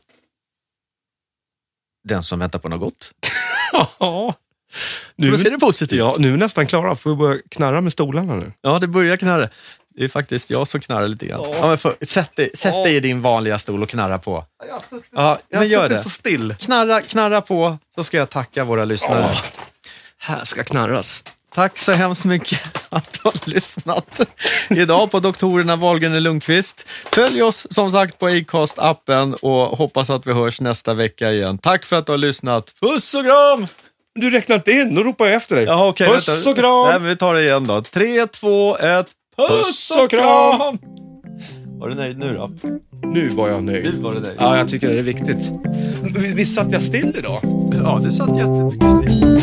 den som väntar på något gott. Ja. Nu Nu, ser det positivt. ja, nu är vi nästan klara. Får vi börja knarra med stolarna nu? Ja, det börjar knarra. Det är faktiskt jag som knarrar lite grann. Ja, men för, sätt dig, sätt dig i din vanliga stol och knarra på. Ja, men gör det. så still. Knarra, knarra på så ska jag tacka våra lyssnare. Åh. Här ska knarras. Tack så hemskt mycket att du har lyssnat idag på doktorerna Wahlgren och Lundqvist. Följ oss som sagt på Acast-appen och hoppas att vi hörs nästa vecka igen. Tack för att du har lyssnat. Puss och kram! Du räknar inte in, då ropar jag efter dig. Jaha, okej, Puss vänta. och kram! Nej, men vi tar det igen då. Tre, två, ett. Puss, Puss och kram! Var du nöjd nu då? Nu var jag nöjd. Visst var det nöjd? Ja, jag tycker det är viktigt. Visst satt jag still idag? Ja, du satt jättemycket still.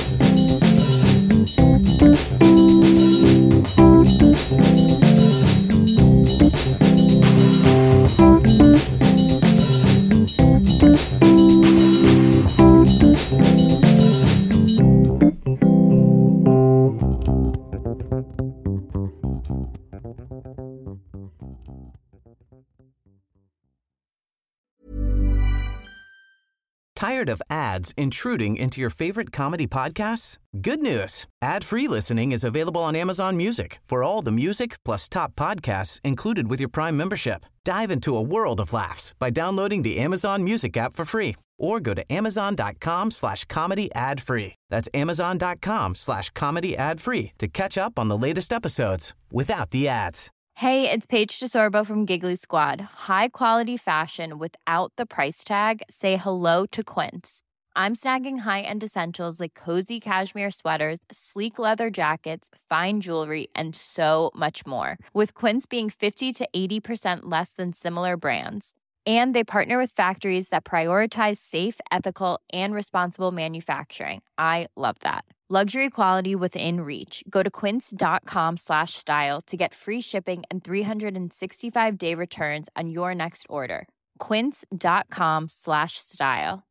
Tired of ads intruding into your favorite comedy podcasts? Good news. Ad-free listening is available on Amazon Music for all the music plus top podcasts included with your Prime membership. Dive into a world of laughs by downloading the Amazon Music app for free or go to amazon.com slash comedy ad free. That's amazon.com slash comedy ad free to catch up on the latest episodes without the ads. Hey, it's Paige DeSorbo from Giggly Squad. High quality fashion without the price tag. Say hello to Quince. I'm snagging high-end essentials like cozy cashmere sweaters, sleek leather jackets, fine jewelry, and so much more. With Quince being fifty to eighty percent less than similar brands. And they partner with factories that prioritize safe, ethical, and responsible manufacturing. I love that. Luxury quality within reach. Go to quince.com slash style to get free shipping and three sixty-five day returns on your next order. Quince.com slash style.